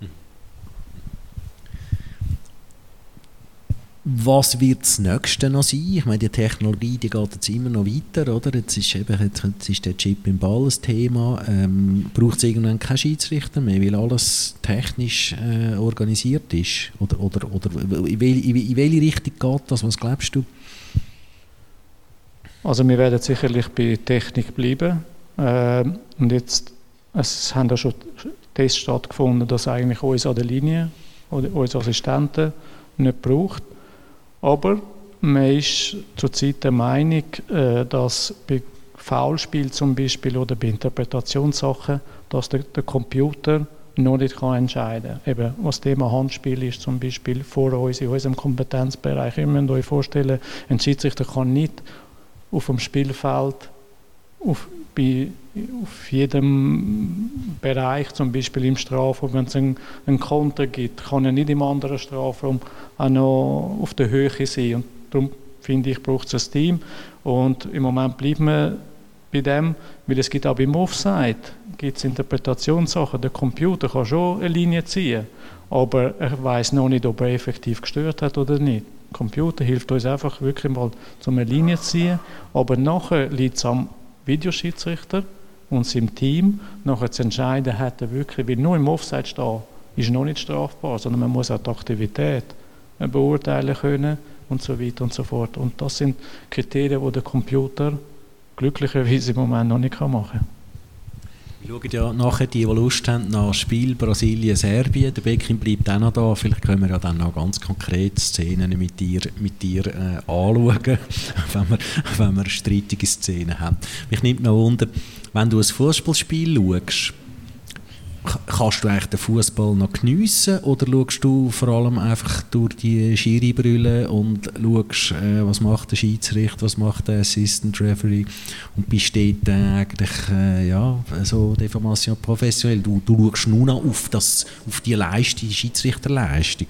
Was wird das Nächste noch sein? Ich meine, die Technologie, die geht jetzt immer noch weiter, oder? Jetzt ist, eben, jetzt, jetzt ist der Chip im Ball ein Thema. Ähm, braucht es irgendwann keinen Schiedsrichter mehr, weil alles technisch äh, organisiert ist? Oder, oder, oder in, welche, in welche Richtung geht das? Was glaubst du? Also wir werden sicherlich bei Technik bleiben. Äh, und jetzt, es haben ja schon Tests stattgefunden, dass eigentlich uns an der Linie oder unsere Assistenten nicht braucht. Aber man ist zurzeit der Meinung, äh, dass bei Foulspiel zum Beispiel oder bei Interpretationssachen, dass der, der Computer noch nicht kann entscheiden kann. Eben, was Thema Handspiel ist zum Beispiel vor uns in unserem Kompetenzbereich. Ihr müsst euch vorstellen, ein Schiedsrichter kann nicht auf dem Spielfeld auf, bei, auf jedem Bereich, zum Beispiel im Strafraum, wenn es einen, einen Konter gibt, kann er nicht im anderen Strafraum auch noch auf der Höhe sein. Und darum finde ich, braucht es ein Team. Und im Moment bleiben wir bei dem, weil es gibt auch beim Offside gibt es Interpretationssachen. Der Computer kann schon eine Linie ziehen, aber er weiß noch nicht, ob er effektiv gestört hat oder nicht. Der Computer hilft uns einfach wirklich mal, um eine Linie zu ziehen, aber nachher liegt es am Videoschiedsrichter und seinem Team, nachher zu entscheiden, hat er wirklich, weil nur im Offside stehen, ist noch nicht strafbar, sondern man muss auch die Aktivität beurteilen können und so weiter und so fort. Und das sind Kriterien, die der Computer glücklicherweise im Moment noch nicht machen kann. Wir schauen ja nachher, die, die Lust haben, nach dem Spiel Brasilien-Serbien. Der Bekin bleibt auch noch da. Vielleicht können wir ja dann noch ganz konkrete Szenen mit dir, mit dir äh, anschauen, wenn wir, wenn wir streitige Szenen haben. Mich nimmt noch Wunder, wenn du ein Fußballspiel schaust, kannst du eigentlich den Fußball noch geniessen oder schaust du vor allem einfach durch die Schiri-Brille und schaust, äh, was macht der Schiedsrichter, was macht der Assistant Referee und bist dort äh, eigentlich äh, ja, so Deformation professionell. Du, du schaust nur noch auf, das, auf die Leistung, die Schiedsrichterleistung.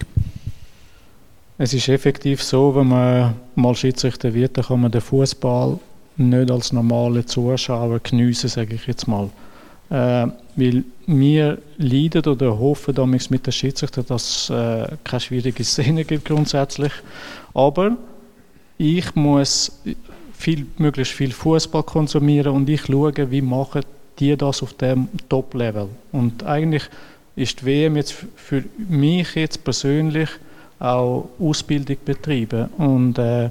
Es ist effektiv so, wenn man mal Schiedsrichter wird, dann kann man den Fußball nicht als normale Zuschauer geniessen, sage ich jetzt mal. Äh, weil wir leiden oder hoffen damals mit den Schiedsrichtern, dass es äh, keine schwierige Szene gibt grundsätzlich. Aber ich muss viel, möglichst viel Fußball konsumieren und ich schaue, wie machen die das auf dem Top-Level. Und eigentlich ist die W M jetzt für mich jetzt persönlich auch Ausbildung betrieben. Und äh,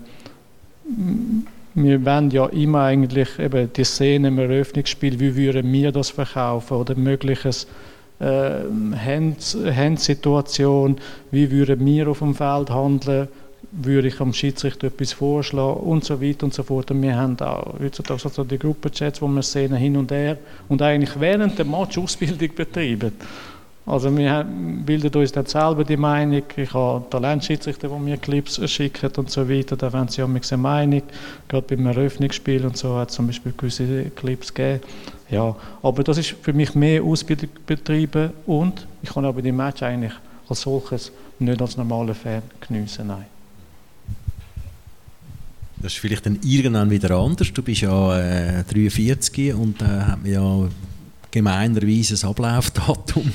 wir wollen ja immer eigentlich eben die Szene im Eröffnungsspiel, wie würden wir das verkaufen oder mögliches äh, Hand, Handsituation, wie würden wir auf dem Feld handeln, würde ich am Schiedsrichter etwas vorschlagen und so weiter und so fort. Und wir haben auch heutzutage so die Gruppenchats, wo wir sehen hin und her und eigentlich während dem Match Ausbildung betreiben. Also wir bilden uns dann selber die Meinung, ich habe Talentschiedsrichter, die mir Clips schicken und so weiter, da werden sie auch eine Meinung, gerade beim Eröffnungsspiel und so hat es zum Beispiel gewisse Clips gegeben. Ja, aber das ist für mich mehr Ausbildung betreiben und ich kann aber die Match eigentlich als solches nicht als normaler Fan geniessen, nein. Das ist vielleicht dann irgendwann wieder anders. Du bist ja äh, dreiundvierzig und da äh, hat man ja gemeinerweise ein Ablaufdatum.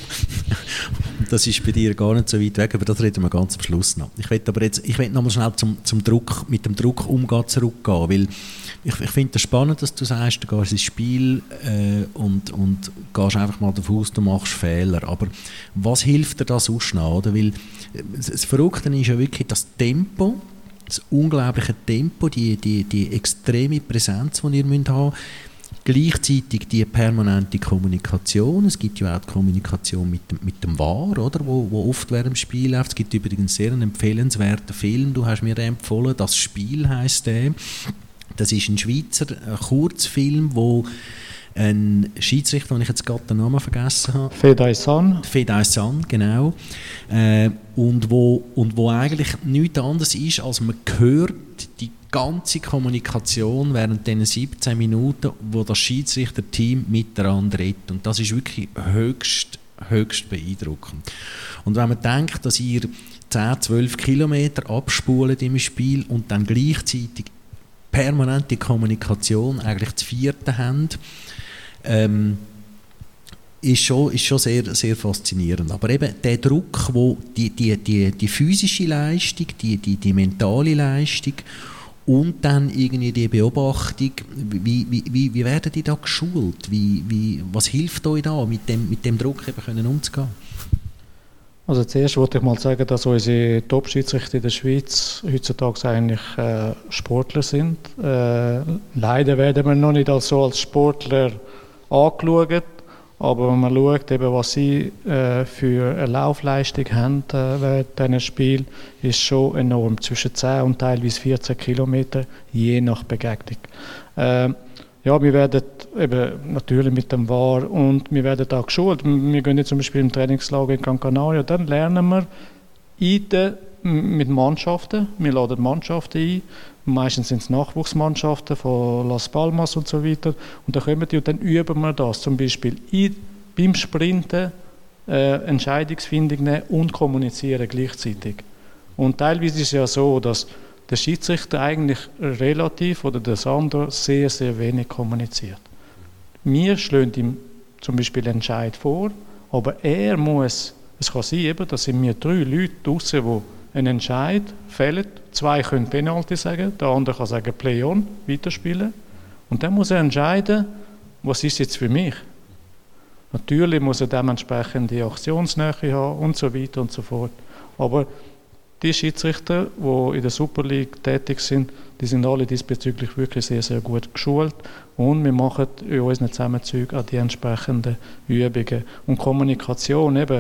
Das ist bei dir gar nicht so weit weg, aber das reden wir ganz am Schluss noch. Ich will aber jetzt, ich will noch mal schnell zum, zum Druck, mit dem Druck umgehen zurückgehen, weil ich, ich finde es spannend, dass du sagst, du gehst ins Spiel äh, und, und gehst einfach mal davon aus, du machst Fehler. Aber was hilft dir das sonst noch? Oder? Weil das Verrückte ist ja wirklich das Tempo, das unglaubliche Tempo, die, die, die extreme Präsenz, die ihr müsst haben. Gleichzeitig die permanente Kommunikation. Es gibt ja auch die Kommunikation mit dem, mit dem V A R, oder? Wo, wo oft während dem Spiel läuft. Es gibt übrigens sehr einen empfehlenswerten Film, du hast mir den empfohlen, «Das Spiel» heisst der. Das ist ein Schweizer ein Kurzfilm, wo ein Schiedsrichter, den ich jetzt gerade den Namen vergessen habe. Fedai San. Fedai San, genau. Äh, und, wo, und wo eigentlich nichts anderes ist, als man hört die ganze Kommunikation während diesen siebzehn Minuten, wo das Schiedsrichterteam miteinander redet. Und das ist wirklich höchst, höchst beeindruckend. Und wenn man denkt, dass ihr zehn, zwölf Kilometer abspult im Spiel und dann gleichzeitig permanente Kommunikation eigentlich das vierte habt, ähm, ist schon, ist schon sehr, sehr faszinierend. Aber eben der Druck, wo die, die, die, die physische Leistung, die, die, die mentale Leistung und dann irgendwie die Beobachtung, wie, wie, wie, wie werden die da geschult? Wie, wie, was hilft euch da, mit dem, mit dem Druck eben können umzugehen? Also zuerst wollte ich mal sagen, dass unsere Top-Schiedsrichter in der Schweiz heutzutage eigentlich äh, Sportler sind. Äh, leider werden wir noch nicht als, so als Sportler angeschaut, aber wenn man schaut, eben, was sie äh, für eine Laufleistung haben äh, während dieses Spiel, ist schon enorm. Zwischen zehn und teilweise vierzehn Kilometer, je nach Begegnung. Äh, ja, wir werden eben natürlich mit dem V A R und wir werden auch geschult. Wir gehen jetzt zum Beispiel im Trainingslager in Gran Canaria, dann lernen wir in der, mit Mannschaften, wir laden Mannschaften ein, meistens sind es Nachwuchsmannschaften von Las Palmas und so weiter und dann kommen die und dann üben wir das, zum Beispiel in, beim Sprinten äh, Entscheidungsfindung nehmen und kommunizieren gleichzeitig. Und teilweise ist es ja so, dass der Schiedsrichter eigentlich relativ oder der Sandro sehr, sehr wenig kommuniziert. Wir schlagen ihm zum Beispiel einen Entscheid vor, aber er muss, es kann sein, eben, dass sind wir drei Leute draussen, die einen Entscheid fällen. Zwei können Penalty sagen, der andere kann sagen Play on, weiterspielen. Und dann muss er entscheiden, was ist jetzt für mich. Natürlich muss er dementsprechend die Aktionsnähe haben und so weiter und so fort. Aber die Schiedsrichter, die in der Super League tätig sind, die sind alle diesbezüglich wirklich sehr, sehr gut geschult. Und wir machen in unseren Zusammenzügen auch die entsprechenden Übungen. Und Kommunikation, eben,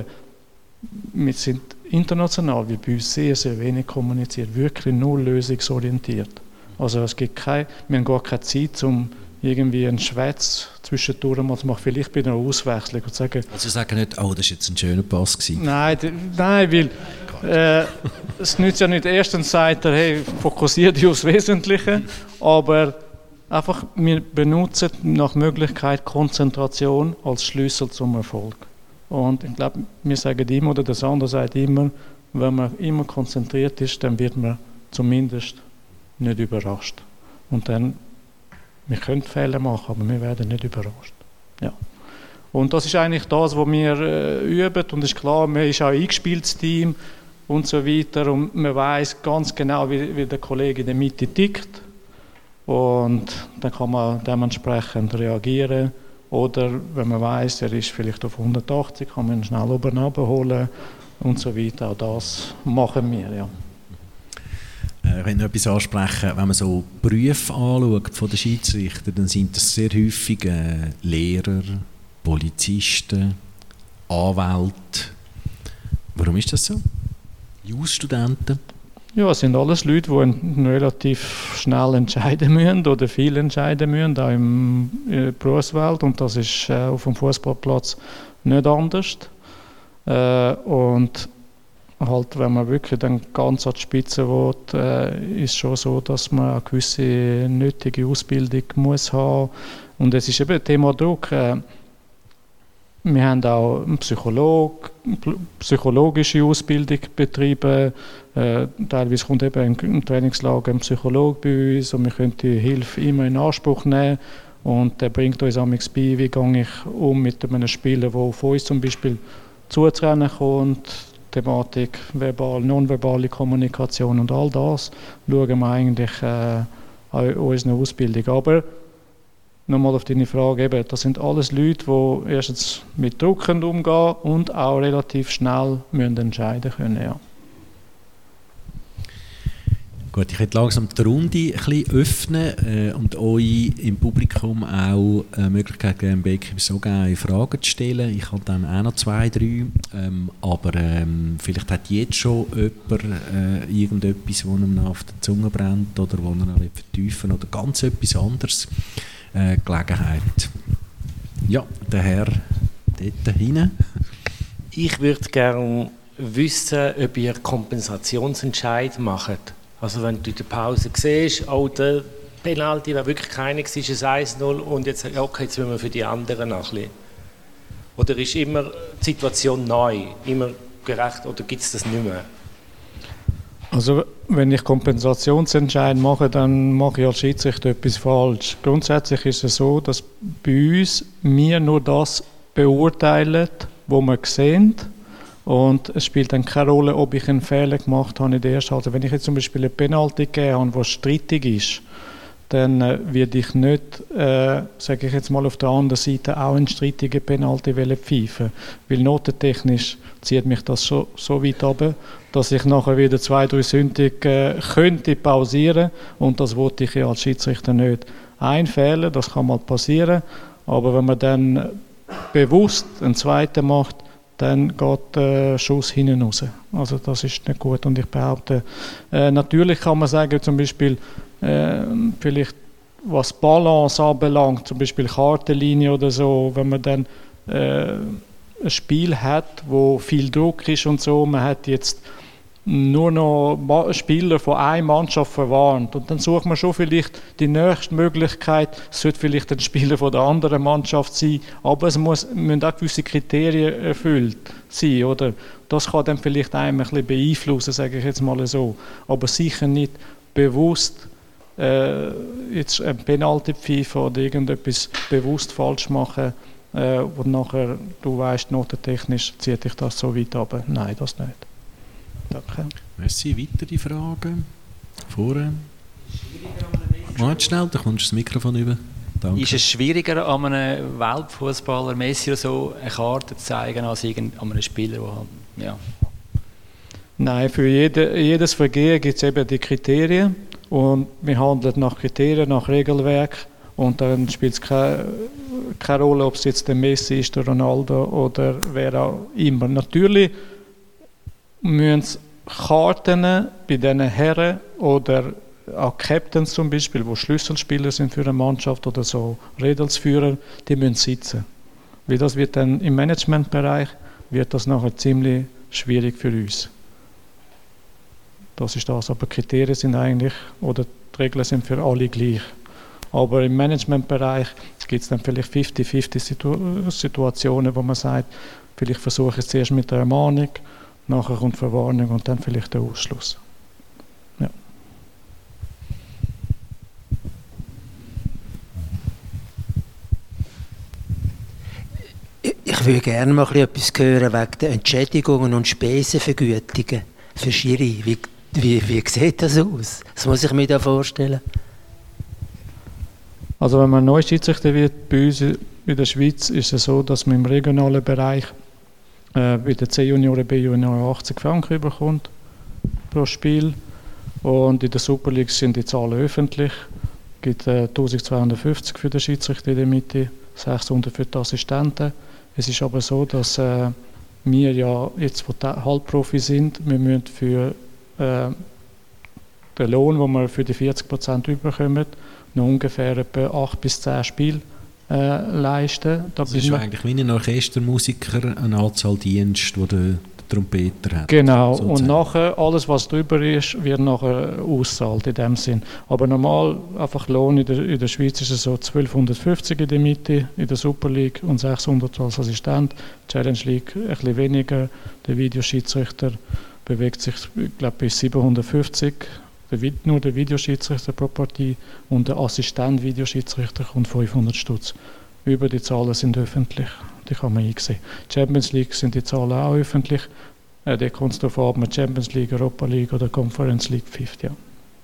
wir sind international, wie bei uns, sehr, sehr wenig kommuniziert, wirklich nur lösungsorientiert. Also es gibt keine, wir haben gar keine Zeit, um irgendwie einen Schwätz zwischendurch mal zu machen, vielleicht bei einer Auswechslung und sagen... Also sagen nicht, oh, das war jetzt ein schöner Pass gewesen. Nein, nein, weil äh, es nützt ja nicht, erstens sagt er, hey, fokussiere dich aufs Wesentliche, aber einfach, wir benutzen nach Möglichkeit Konzentration als Schlüssel zum Erfolg. Und ich glaube, wir sagen immer, oder der Sander sagt immer, wenn man immer konzentriert ist, dann wird man zumindest nicht überrascht. Und dann, wir können Fehler machen, aber wir werden nicht überrascht. Ja. Und das ist eigentlich das, was wir äh, üben. Und es ist klar, man ist auch ein eingespieltes Team und so weiter. Und man weiß ganz genau, wie, wie der Kollege in der Mitte tickt. Und dann kann man dementsprechend reagieren. Oder wenn man weiß, er ist vielleicht auf hundertachtzig, kann man ihn schnell oben runterholen und so weiter. Auch das machen wir, ja. Ich will noch etwas ansprechen. Wenn man so Berufe anschaut von den Schiedsrichtern, dann sind das sehr häufig äh, Lehrer, Polizisten, Anwälte. Warum ist das so? Jus-Studenten? Ja, es sind alles Leute, die relativ schnell entscheiden müssen oder viel entscheiden müssen, auch in der Berufswelt. Und das ist äh, auf dem Fußballplatz nicht anders. Äh, und halt, wenn man wirklich dann ganz an die Spitze will, äh, ist schon so, dass man eine gewisse nötige Ausbildung muss haben. Und es ist eben Thema Druck. Äh, wir haben auch einen Psycholog, psychologische Ausbildung betrieben. Äh, teilweise kommt eben im Trainingslager ein Psychologe bei uns und wir können die Hilfe immer in Anspruch nehmen. Und der bringt uns auch bei, wie gehe ich um mit einem Spieler, der von uns zum Beispiel zuzurennen kommt. Thematik verbal, nonverbale Kommunikation und all das schauen wir eigentlich äh, an unserer Ausbildung. Aber nochmal auf deine Frage, eben, das sind alles Leute, die erstens mit Druck umgehen und auch relativ schnell müssen entscheiden können. Ja. Gut, ich hätte langsam die Runde ein bisschen öffnen äh, und euch im Publikum auch die äh, Möglichkeit geben, Becky so gerne Fragen zu stellen. Ich habe dann auch noch zwei, drei. Ähm, aber ähm, vielleicht hat jetzt schon jemand äh, irgendetwas, das ihm noch auf der Zunge brennt oder wo er noch vertiefen will oder ganz etwas anderes. Äh, Gelegenheit. Ja, der Herr dort hinten. Ich würde gerne wissen, ob ihr Kompensationsentscheid macht. Also wenn du in der Pause siehst, oh, der Penalty war wirklich keiner, es ist ein eins null und jetzt, okay, jetzt müssen wir für die anderen noch ein bisschen. Oder ist immer die Situation neu, immer gerecht oder gibt es das nicht mehr? Also wenn ich Kompensationsentscheid mache, dann mache ich als Schiedsrichter etwas falsch. Grundsätzlich ist es so, dass bei uns wir nur das beurteilen, was wir sehen. Und es spielt dann keine Rolle, ob ich einen Fehler gemacht habe in der ersten Halbzeit. Wenn ich jetzt zum Beispiel eine Penalty gegeben habe, die strittig ist, dann äh, werde ich nicht, äh, sage ich jetzt mal auf der anderen Seite, auch einen strittigen Penalty pfeifen. Weil notentechnisch zieht mich das so, so weit runter, dass ich nachher wieder zwei, drei Sündig äh, könnte pausieren. Und das wollte ich ja als Schiedsrichter nicht. Ein Fehler, das kann mal passieren. Aber wenn man dann bewusst einen zweiten macht, dann geht der Schuss hinten raus. Also das ist nicht gut. Und ich behaupte, äh, natürlich kann man sagen, zum Beispiel, äh, vielleicht was Balance anbelangt, zum Beispiel Kartenlinie oder so, wenn man dann äh, ein Spiel hat, wo viel Druck ist und so, man hat jetzt nur noch Spieler von einer Mannschaft verwarnt. Und dann sucht man schon vielleicht die nächste Möglichkeit. Es sollte vielleicht ein Spieler von der anderen Mannschaft sein, aber es muss, müssen auch gewisse Kriterien erfüllt sein. Oder? Das kann dann vielleicht einem ein bisschen beeinflussen, sage ich jetzt mal so. Aber sicher nicht bewusst äh, jetzt ein Penalty pfeifen oder irgendetwas bewusst falsch machen, äh, und nachher, du weißt, notentechnisch zieht dich das so weit runter. Nein, das nicht. Danke. Merci. Weitere Fragen? Vorne. Warte schnell, da kommst du das Mikrofon über. Danke. Ist es schwieriger, an einem Weltfußballer, Messi oder so, eine Karte zu zeigen, als an einem Spieler, der halt, ja. Nein, für jede, jedes Vergehen gibt es eben die Kriterien und wir handeln nach Kriterien, nach Regelwerk und dann spielt es keine, keine Rolle, ob es jetzt der Messi ist, der Ronaldo oder wer auch immer. Natürlich müssen Karten bei diesen Herren oder auch Captains zum Beispiel, die Schlüsselspieler sind für eine Mannschaft oder so Redelsführer, die müssen sitzen. Weil das wird dann im Managementbereich wird das nachher ziemlich schwierig für uns. Das ist das. Aber Kriterien sind eigentlich, oder die Regeln sind für alle gleich. Aber im Managementbereich gibt es dann vielleicht fünfzig fünfzig Situ- Situationen, wo man sagt, vielleicht versuche ich es zuerst mit der Ermahnung, nachher kommt Verwarnung und dann vielleicht der Ausschluss. Ja. Ich würde gerne mal etwas hören wegen der Entschädigungen und Spesenvergütungen für Schiri. Wie, wie, wie sieht das aus? Das muss ich mir da vorstellen. Also wenn man neu Schiedsrichter wird, bei uns in der Schweiz ist es so, dass man im regionalen Bereich äh, bei den C-Junioren, B-Junioren achtzig Franken bekommt pro Spiel. Und in der Super League sind die Zahlen öffentlich. Es gibt äh, eintausendzweihundertfünfzig für den Schiedsrichter in der Mitte, sechshundert für die Assistenten. Es ist aber so, dass äh, wir ja jetzt, wo Halbprofi sind, wir müssen für äh, den Lohn, den wir für die vierzig Prozent überkommen, noch ungefähr etwa acht bis zehn Spiele äh, leisten. Da das ist eigentlich wie ein Orchestermusiker, eine Anzahl Dienst, wo der Trompeter hat. Genau, sozusagen. Und nachher, alles was drüber ist, wird nachher auszahlt in dem Sinn. Aber normal, einfach Lohn in der, in der Schweiz ist es so zwölfhundertfünfzig in der Mitte, in der Super League und sechshundert als Assistent. Challenge League ein bisschen weniger. Der Videoschiedsrichter bewegt sich, ich glaube, bis siebenhundertfünfzig. Der, nur der Videoschiedsrichter pro Partie und der Assistent Videoschiedsrichter kommt fünfhundert Stutz. Über die Zahlen sind öffentlich. Die kann man einsehen. Champions League sind die Zahlen auch öffentlich. Äh, da kommt es darauf an, ob man Champions League, Europa League oder Conference League pfifft, ja.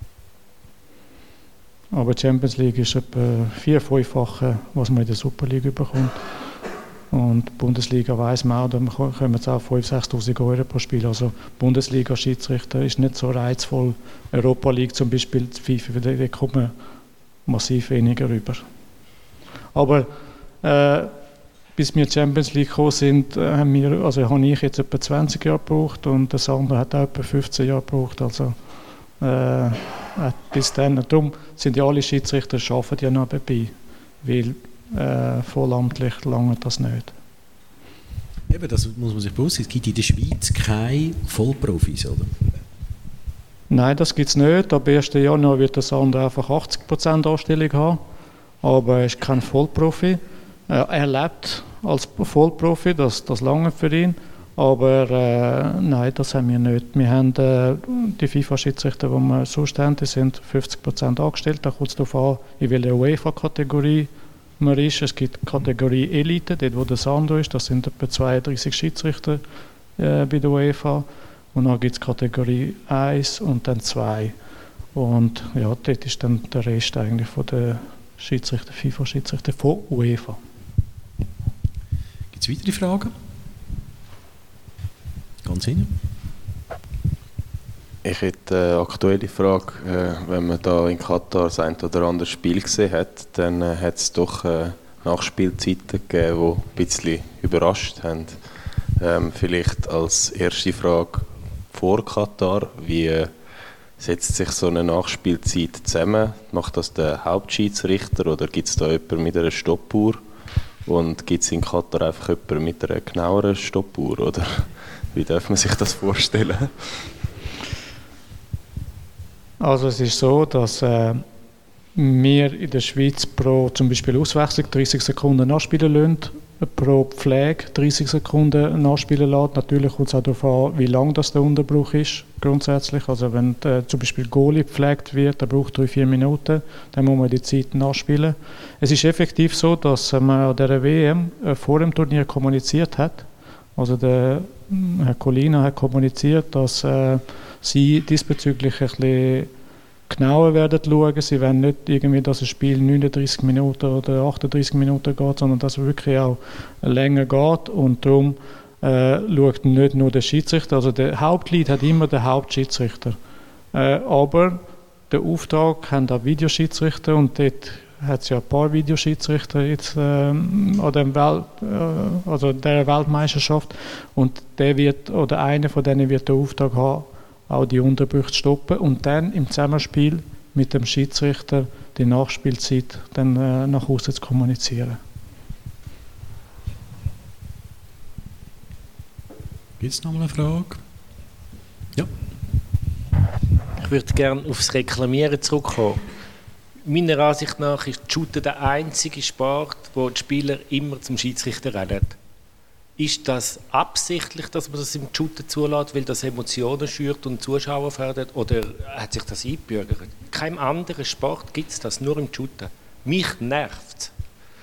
Aber Champions League ist etwa vier-, fünffache, was man in der Super League bekommt. Und Bundesliga weiss man auch, da kommen jetzt auch fünftausend, sechstausend Euro pro Spiel. Also Bundesliga-Schiedsrichter ist nicht so reizvoll. Europa League zum Beispiel, FIFA, da kommt man massiv weniger rüber. Aber äh, bis wir Champions League gekommen sind, haben wir, also habe ich jetzt etwa zwanzig Jahre gebraucht und der Sander hat auch etwa fünfzehn Jahre gebraucht. Also äh, bis dann. Und darum sind ja alle Schiedsrichter arbeiten ja noch dabei, weil äh, vollamtlich lange das nicht. Eben, das muss man sich bewusst sein. Es gibt in der Schweiz keine Vollprofis, oder? Nein, das gibt es nicht. Ab ersten Januar wird der Sander einfach achtzig Prozent Anstellung haben, aber er ist kein Vollprofi. Er lebt als Vollprofi, das, das lange für ihn, aber äh, nein, das haben wir nicht. Wir haben äh, die FIFA-Schiedsrichter, die wir sonst haben, die sind fünfzig Prozent angestellt. Da kommt es darauf an, in welcher UEFA-Kategorie man ist. Es gibt Kategorie Elite, dort wo der Sandro ist, das sind etwa zweiunddreißig Schiedsrichter äh, bei der UEFA. Und dann gibt es Kategorie eins und dann zwei. Und ja, dort ist dann der Rest eigentlich von der Schiedsrichter, FIFA-Schiedsrichter von UEFA. Gibt es weitere Fragen? Ganz hinten. Ich hätte eine aktuelle Frage. Wenn man da in Katar das ein oder andere Spiel gesehen hat, dann hat es doch Nachspielzeiten gegeben, die ein bisschen überrascht haben. Ähm, vielleicht als erste Frage vor Katar, wie setzt sich so eine Nachspielzeit zusammen? Macht das der Hauptschiedsrichter oder gibt es da jemanden mit einer Stoppuhr? Und gibt es in Katar einfach jemanden mit einer genaueren Stoppuhr? Oder wie darf man sich das vorstellen? Also es ist so, dass äh, wir in der Schweiz pro zum Beispiel Auswechslung dreißig Sekunden nachspielen lassen, pro Pflege dreißig Sekunden nachspielen lassen. Natürlich kommt es auch darauf an, wie lang das der Unterbruch ist, grundsätzlich. Also wenn äh, zum Beispiel Goalie gepflegt wird, der braucht drei, vier Minuten, dann muss man die Zeit nachspielen. Es ist effektiv so, dass man an dieser W M äh, vor dem Turnier kommuniziert hat. Also der äh, Herr Colina hat kommuniziert, dass äh, sie diesbezüglich ein bisschen genauer werden schauen. Sie wollen nicht irgendwie, dass ein Spiel neununddreißig Minuten oder achtunddreißig Minuten geht, sondern dass es wirklich auch länger geht. Und darum äh, schaut nicht nur der Schiedsrichter, also der Hauptlead hat immer den Hauptschiedsrichter. Äh, aber den Auftrag haben auch Videoschiedsrichter und dort hat es ja ein paar Videoschiedsrichter jetzt äh, an der Welt, äh, also der Weltmeisterschaft und der wird, oder einer von denen wird den Auftrag haben, auch die Unterbrüche zu stoppen und dann im Zusammenspiel mit dem Schiedsrichter die Nachspielzeit dann äh, nach Hause zu kommunizieren. Gibt es noch mal eine Frage? Ja. Ich würde gerne aufs Reklamieren zurückkommen. Meiner Ansicht nach ist Shooter der einzige Sport, wo die Spieler immer zum Schiedsrichter rennen. Ist das absichtlich, dass man das im Shooter zulässt, weil das Emotionen schürt und Zuschauer fördert, oder hat sich das eingebürgert? In keinem anderen Sport gibt es das, nur im Shooter. Mich nervt es.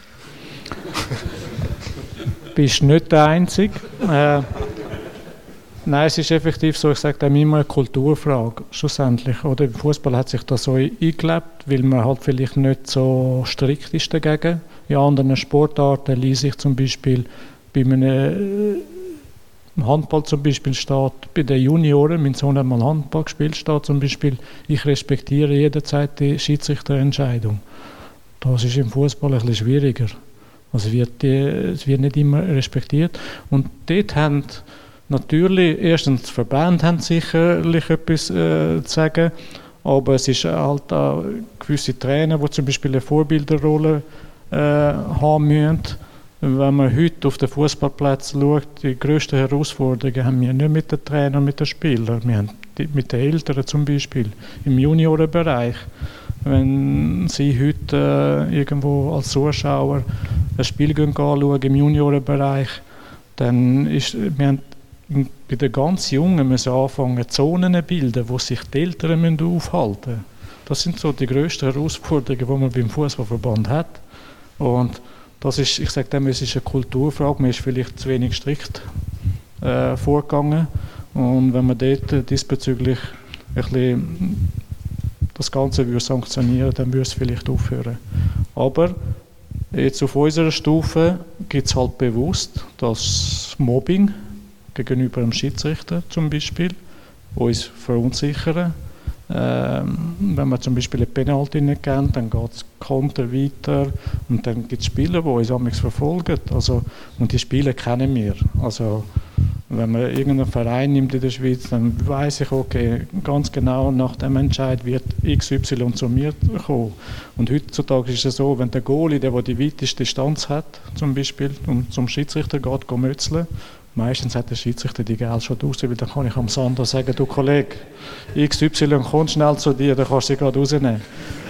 Du bist nicht der Einzige. Äh, nein, es ist effektiv so, ich sage immer eine Kulturfrage, schlussendlich. Oder im Fußball hat sich das so eingelebt, weil man halt vielleicht nicht so strikt ist dagegen. In anderen Sportarten ließ sich zum Beispiel bei einem Handball zum Beispiel steht, bei den Junioren, mein Sohn hat mal Handball gespielt, steht zum Beispiel, ich respektiere jederzeit die Schiedsrichterentscheidung. Das ist im Fußball ein bisschen schwieriger. Also wird die, es wird nicht immer respektiert. Und dort haben natürlich, erstens die Verbände haben sicherlich etwas äh, zu sagen, aber es ist halt auch gewisse Trainer, die zum Beispiel eine Vorbilderrolle äh, haben müssen. Wenn man heute auf den Fußballplatz schaut, die grössten Herausforderungen haben wir nicht mit den Trainern, mit den Spielern, wir haben die, mit den Eltern zum Beispiel, im Juniorenbereich. Wenn Sie heute äh, irgendwo als Zuschauer ein Spiel anschauen im Juniorenbereich, dann ist, wir haben bei den ganz Jungen müssen anfangen, Zonen zu bilden, wo sich die Eltern müssen aufhalten müssen. Das sind so die grössten Herausforderungen, die man beim Fußballverband hat. Und das ist, ich sage dem, es ist eine Kulturfrage, man ist vielleicht zu wenig strikt äh, vorgegangen. Und wenn man dort diesbezüglich ein bisschen das Ganze würde sanktionieren, dann würde es vielleicht aufhören. Aber jetzt auf unserer Stufe gibt es halt bewusst das Mobbing gegenüber dem Schiedsrichter zum Beispiel, uns verunsichern. Ähm, wenn wir zum Beispiel eine Penalty nicht kennen, dann geht es Konter weiter und dann gibt es Spieler, die uns amigs verfolgen. Also, und die Spieler kennen wir. Also, wenn man irgendeinen Verein nimmt in der Schweiz, dann weiss ich, okay, ganz genau nach dem Entscheid wird X Y zu mir kommen. Und heutzutage ist es so, wenn der Goalie, der, der die weiteste Distanz hat, zum Beispiel, und zum Schiedsrichter geht, geht mützeln, meistens hat der Schiedsrichter die Geld schon raus, weil dann kann ich am Sander sagen, du Kollege, X Y kommt schnell zu dir, dann kannst du sie gerade rausnehmen.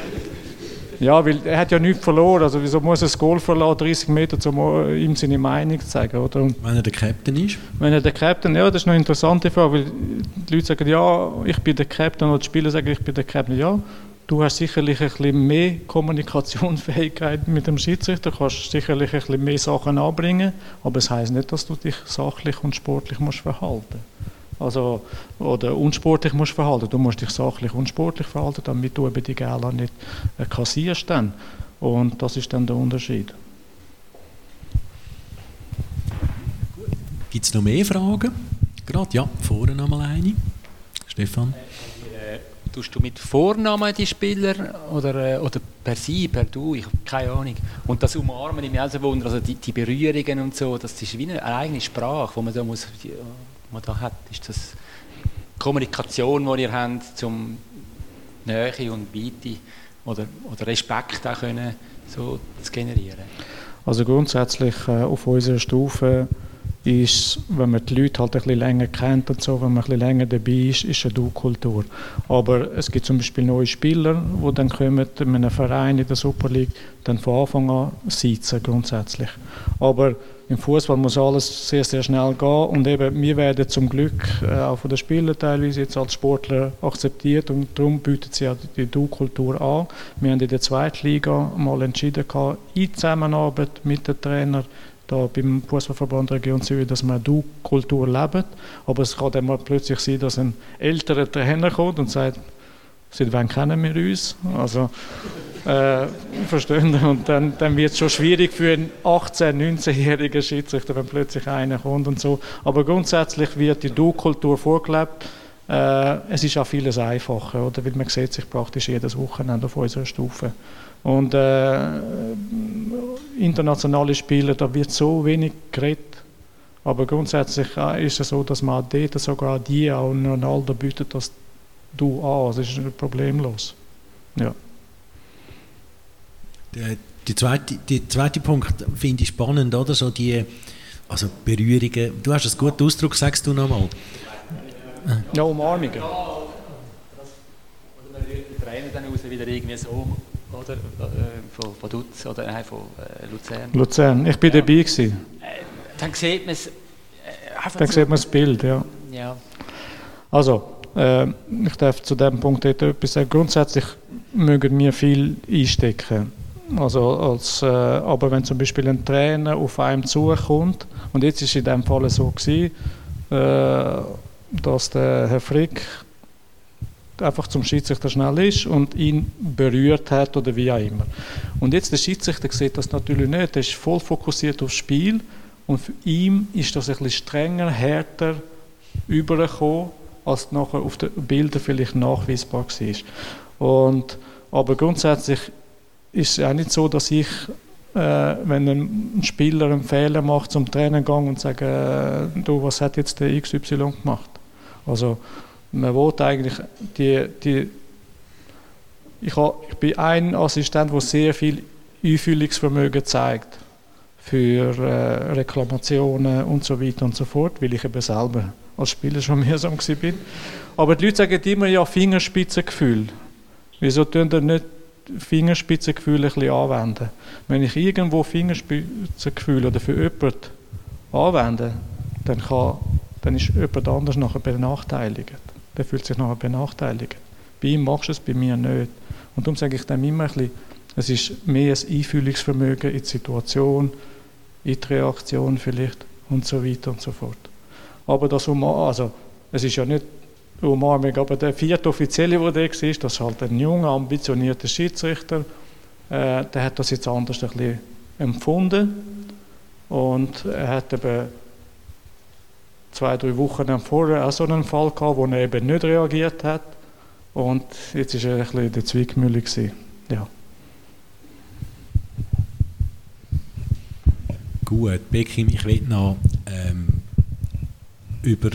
Ja, weil er hat ja nichts verloren, also wieso muss er das Goal verlassen, dreißig Meter, um ihm seine Meinung zu sagen, oder? Und wenn er der Captain ist? Wenn er der Captain, ja, das ist noch eine interessante Frage, weil die Leute sagen, ja, ich bin der Captain, oder die Spieler sagen, ich bin der Captain, ja. Du hast sicherlich ein bisschen mehr Kommunikationsfähigkeit mit dem Schiedsrichter, kannst sicherlich ein bisschen mehr Sachen anbringen, aber es heisst nicht, dass du dich sachlich und sportlich musst verhalten. Also, oder unsportlich musst verhalten. Du musst dich sachlich und sportlich verhalten, damit du eben die Gelder nicht äh, kassierst dann. Und das ist dann der Unterschied. Gibt es noch mehr Fragen? Gerade, ja, vorne noch mal eine. Stefan? Tust du mit Vornamen die Spieler oder, oder per Sie, per Du? Ich habe keine Ahnung. Und das Umarmen im Elsenwunder, also die, die Berührungen und so, das ist wie eine eigene Sprache, die man da, muss, die man da hat. Ist das Kommunikation, die ihr habt, um Nähe und Weite oder, oder Respekt auch können, so zu generieren? Also grundsätzlich äh, auf unserer Stufe ist, wenn man die Leute halt ein bisschen länger kennt und so, wenn man ein bisschen länger dabei ist, ist eine Du-Kultur. Aber es gibt zum Beispiel neue Spieler, die dann kommen in einem Verein in der Super League, dann von Anfang an sitzen grundsätzlich. Aber im Fußball muss alles sehr, sehr schnell gehen und eben wir werden zum Glück äh, auch von den Spielern teilweise jetzt als Sportler akzeptiert und darum bietet sie auch die Du-Kultur an. Wir haben in der zweiten Liga mal entschieden, in Zusammenarbeit mit den Trainern da beim Fußballverband Region Zürich, dass wir eine Du-Kultur leben. Aber es kann dann mal plötzlich sein, dass ein älterer Trainer kommt und sagt, seit wann kennen wir uns? Also, äh, verstehen Sie? Und dann, dann wird es schon schwierig für einen achtzehn-, neunzehnjährigen Schiedsrichter, wenn plötzlich einer kommt und so. Aber grundsätzlich wird die Du-Kultur vorgelebt. Äh, es ist auch vieles einfacher, oder? Weil man sieht sich praktisch jedes Wochenende auf unserer Stufe. Und äh, internationale Spieler, da wird so wenig geredet. Aber grundsätzlich äh, ist es so, dass man dort sogar die auch Ronaldo bietet das Du an. Das ist problemlos. Ja. Der, die zweite, die zweite Punkt finde ich spannend, oder? So die, also Berührungen. Du hast einen guten Ausdruck, sagst du nochmal. Ja, Umarmungen. Ja, oder man rührt den Trainer dann raus wieder irgendwie so, oder? Von, von Dutz oder nein, von äh, Luzern. Luzern, ich bin ja. dabei gewesen. Äh, dann sieht man es. Äh, dann so. sieht man das Bild, ja. ja. Also, äh, ich darf zu diesem Punkt etwas sagen. Grundsätzlich mögen wir viel einstecken. Also als, äh, aber wenn zum Beispiel ein Trainer auf einem zukommt, und jetzt war es in diesem Fall so gewesen, äh, dass der Herr Frick einfach zum Schiedsrichter schnell ist und ihn berührt hat oder wie auch immer. Und jetzt der Schiedsrichter sieht das natürlich nicht, er ist voll fokussiert aufs Spiel und für ihn ist das ein bisschen strenger, härter übergekommen, als nachher auf den Bildern vielleicht nachweisbar war. Und, aber grundsätzlich ist es auch nicht so, dass ich äh, wenn ein Spieler einen Fehler macht, zum Trainer gehen und sagen, äh, du, was hat jetzt der X Y gemacht? Also man will eigentlich die, die ich, habe, ich bin ein Assistent, der sehr viel Einfühlungsvermögen zeigt für äh, Reklamationen und so weiter und so fort, weil ich eben selber als Spieler schon mühsam war. Aber die Leute sagen immer, ja, Fingerspitzengefühl. Wieso tun ihr nicht Fingerspitzengefühl ein bisschen anwenden? Wenn ich irgendwo Fingerspitzengefühl oder für jemanden anwende, dann, kann, dann ist jemand anders nachher benachteiligt. Der fühlt sich nachher benachteiligt. Bei ihm machst du es, bei mir nicht. Und darum sage ich dem immer ein bisschen, es ist mehr ein Einfühlungsvermögen in die Situation, in die Reaktion vielleicht und so weiter und so fort. Aber das Umarmung, also es ist ja nicht Umarmung, aber der vierte Offizielle, der da war, das ist halt ein junger, ambitionierter Schiedsrichter, äh, der hat das jetzt anders ein bisschen empfunden und er hat eben zwei, drei Wochen vorher auch so einen Fall gehabt, wo er eben nicht reagiert hat und jetzt war er ein bisschen in der Zwickmühle gewesen. Ja. Gut, Bekim, ich will noch ähm, über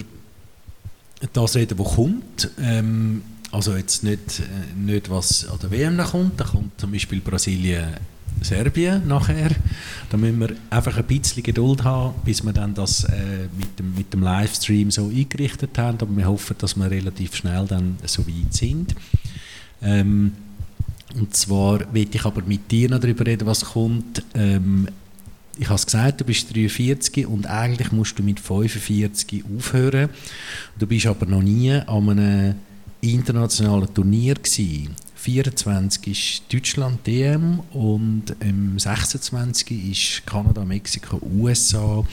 das reden, was kommt. Ähm, also jetzt nicht, äh, nicht, was an der W M noch kommt. Da kommt zum Beispiel Brasilien, Serbien nachher. Da müssen wir einfach ein bisschen Geduld haben, bis wir dann das äh, mit, dem, mit dem Livestream so eingerichtet haben. Aber wir hoffen, dass wir relativ schnell dann so weit sind. Ähm, und zwar will ich aber mit dir noch darüber reden, was kommt. Ähm, Ich habe es gesagt, du bist dreiundvierzig und eigentlich musst du mit fünfundvierzig aufhören. Du bist aber noch nie an einem internationalen Turnier gewesen. vierundzwanzig ist Deutschland D M und im sechsundzwanzig ist Kanada, Mexiko, U S A.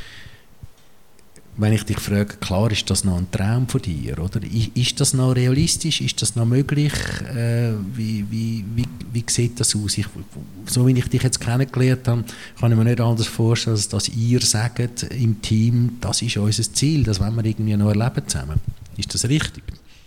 Wenn ich dich frage, klar, ist das noch ein Traum von dir, oder? Ist das noch realistisch? Ist das noch möglich? Äh, wie, wie, wie, wie sieht das aus? Ich, so wie ich dich jetzt kennengelernt habe, kann ich mir nicht anders vorstellen, als dass ihr sagt im Team, das ist unser Ziel, das wollen wir irgendwie noch erleben zusammen. Ist das richtig?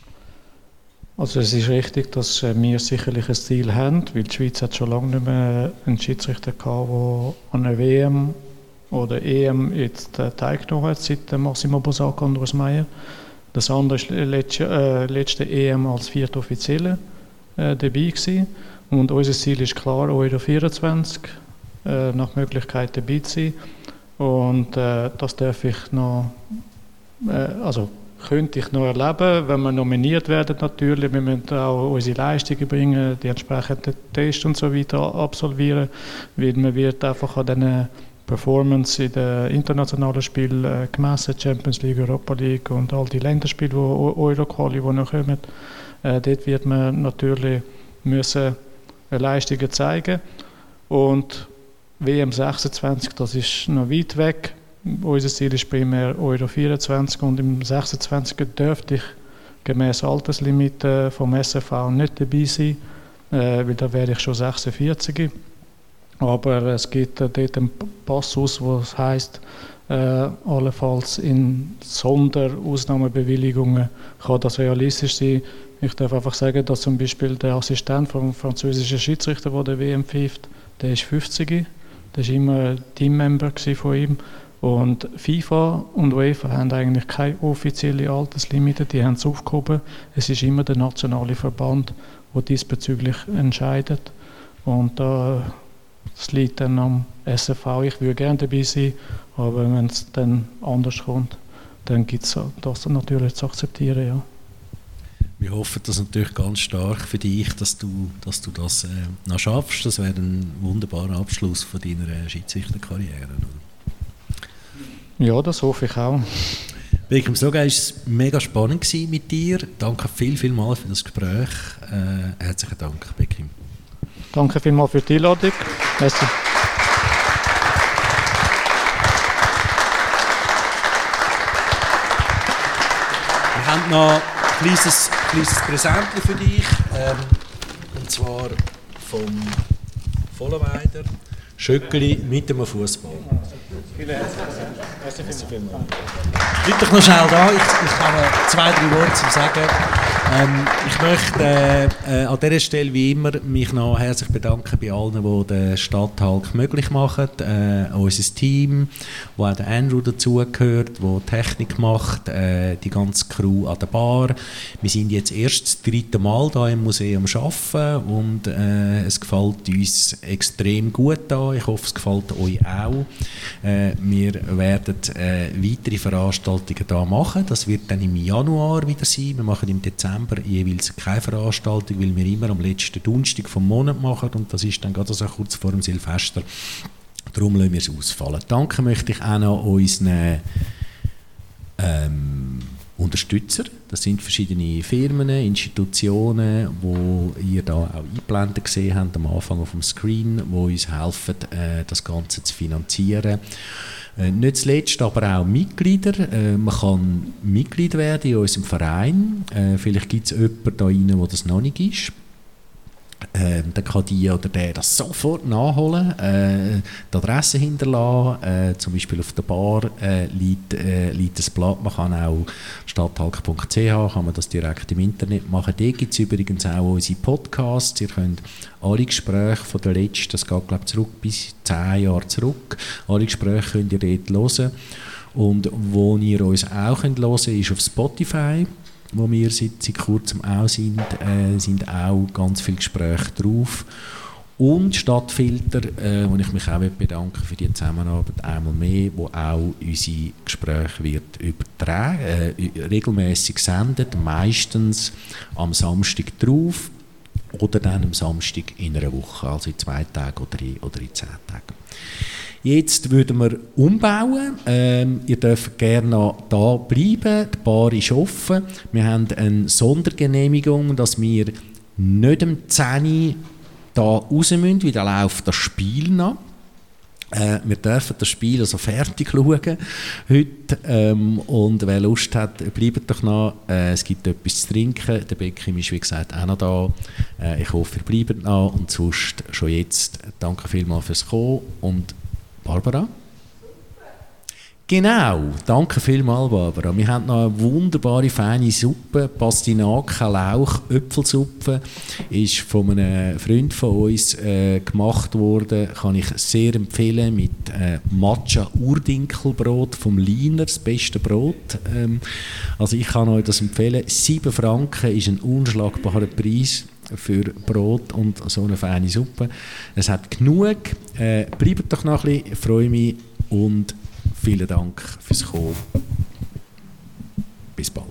Also es ist richtig, dass wir sicherlich ein Ziel haben, weil die Schweiz hat schon lange nicht mehr einen Schiedsrichter gehabt, der an einer W M oder E M jetzt äh, teilgenommen hat, seit Massimo Bosacco und Urs Meier. Das andere war letzte, äh, letzte E M als vierte Offizielle äh, dabei gewesen. Und unser Ziel ist klar, Euro vierundzwanzig äh, nach Möglichkeit dabei zu sein. Und äh, das darf ich noch, äh, also könnte ich noch erleben, wenn wir nominiert werden natürlich. Wir müssen auch unsere Leistungen bringen, die entsprechenden Tests und so weiter absolvieren, weil man wird einfach an diesen Performance in den internationalen Spielen äh, gemessen, Champions League, Europa League und all die Länderspiele, die Euro-Quali, die noch kommen. Äh, dort wird man natürlich müssen Leistungen zeigen. Und W M sechsundzwanzig, das ist noch weit weg. Unser Ziel ist primär Euro vierundzwanzig und im sechsundzwanzig dürfte ich gemäß Alterslimit äh, vom S F V nicht dabei sein, äh, weil da wäre ich schon sechsundvierzig. Aber es gibt äh, dort einen Passus, wo es heisst, äh, allenfalls in Sonderausnahmebewilligungen kann das realistisch sein. Ich darf einfach sagen, dass zum Beispiel der Assistent vom französischen Schiedsrichter, der der W M pfeift, der ist fünfzig. Der war immer Teammember von ihm. Und FIFA und UEFA haben eigentlich keine offizielle Alterslimite, die haben es aufgehoben. Es ist immer der nationale Verband, der diesbezüglich entscheidet. Und da das liegt dann am S F V. Ich würde gerne dabei sein, aber wenn es dann anders kommt, dann gibt es das natürlich zu akzeptieren, ja. Wir hoffen das natürlich ganz stark für dich, dass du, dass du das äh, noch schaffst. Das wäre ein wunderbarer Abschluss von deiner Schiedsrichterkarriere. Ja, das hoffe ich auch. Bekim, so war es mega spannend mit dir. Danke viel, viel mal für das Gespräch. Äh, herzlichen Dank, Bekim. Danke vielmals für die Einladung. Merci. Wir haben noch ein kleines, kleines Präsentchen für dich. Ähm, und zwar vom Vollenweider. Schöckeli mit dem Fußball. Vielen herzlichen Dank. Bitte noch schnell da. Ich, ich habe zwei, drei Worte zu sagen. Ähm, ich möchte äh, äh, an dieser Stelle wie immer mich noch herzlich bedanken bei allen, die den Stadthalk möglich machen. Äh, unser Team, wo auch der Andrew dazugehört, der Technik macht, äh, die ganze Crew an der Bar. Wir sind jetzt erst das dritte Mal hier im Museum arbeiten und äh, es gefällt uns extrem gut hier. Ich hoffe, es gefällt euch auch. Äh, wir werden äh, weitere Veranstaltungen hier machen. Das wird dann im Januar wieder sein. Wir machen im Dezember jeweils keine Veranstaltung, weil wir immer am letzten Donnerstag vom Monat machen und das ist dann gerade so kurz vor dem Silvester. Darum lassen wir es ausfallen. Danke möchte ich auch noch unseren ähm, Unterstützer. Das sind verschiedene Firmen, Institutionen, wo ihr da auch eingeblendet gesehen habt am Anfang auf dem Screen, wo uns helfen, äh, das Ganze zu finanzieren. Äh, nicht zuletzt aber auch Mitglieder. Äh, man kann Mitglied werden in unserem Verein. Äh, vielleicht gibt es jemanden da rein, der das noch nicht ist. Äh, dann kann die oder der das sofort nachholen, äh, die Adresse hinterlassen, äh, zum Beispiel auf der Bar äh, liegt, äh, liegt das Blatt, man kann auch stadthalk punkt c h kann man das direkt im Internet machen. Dort gibt es übrigens auch unsere Podcasts, ihr könnt alle Gespräche von der letzten, das geht glaube ich zurück bis zehn Jahre zurück, alle Gespräche könnt ihr dort hören und wo ihr uns auch könnt hören ist auf Spotify, wo wir seit, seit kurzem auch sind, äh, sind auch ganz viele Gespräche drauf. Und Stadtfilter, äh, wo ich mich auch bedanke für die Zusammenarbeit einmal mehr, wo auch unsere Gespräche wird übertragen, äh, regelmäßig sendet, meistens am Samstag drauf oder dann am Samstag in einer Woche, also in zwei Tagen oder in, oder in zehn Tagen. Jetzt würden wir umbauen. Ähm, ihr dürft gerne noch da bleiben. Die Bar ist offen. Wir haben eine Sondergenehmigung, dass wir nicht um zehn Uhr da raus müssen, weil dann läuft das Spiel noch. Äh, wir dürfen das Spiel also fertig schauen heute. Ähm, und wer Lust hat, bleibt doch noch. Äh, es gibt etwas zu trinken. Der Beckim ist, wie gesagt, auch noch da. Äh, ich hoffe, ihr bleibt noch. Und sonst schon jetzt danke vielmals fürs Kommen. Und Barbara? Genau, danke vielmals, Barbara. Wir haben noch eine wunderbare, feine Suppe, Pastinaken, Lauch, Äpfelsuppe. Ist von einem Freund von uns äh, gemacht worden. Kann ich sehr empfehlen, mit äh, Matcha-Urdinkelbrot vom Liner, das beste Brot. Ähm, also ich kann euch das empfehlen. sieben Franken ist ein unschlagbarer Preis für Brot und so eine feine Suppe. Es hat genug. Äh, bleibt doch noch ein bisschen. Ich freue mich und vielen Dank fürs Kommen. Bis bald.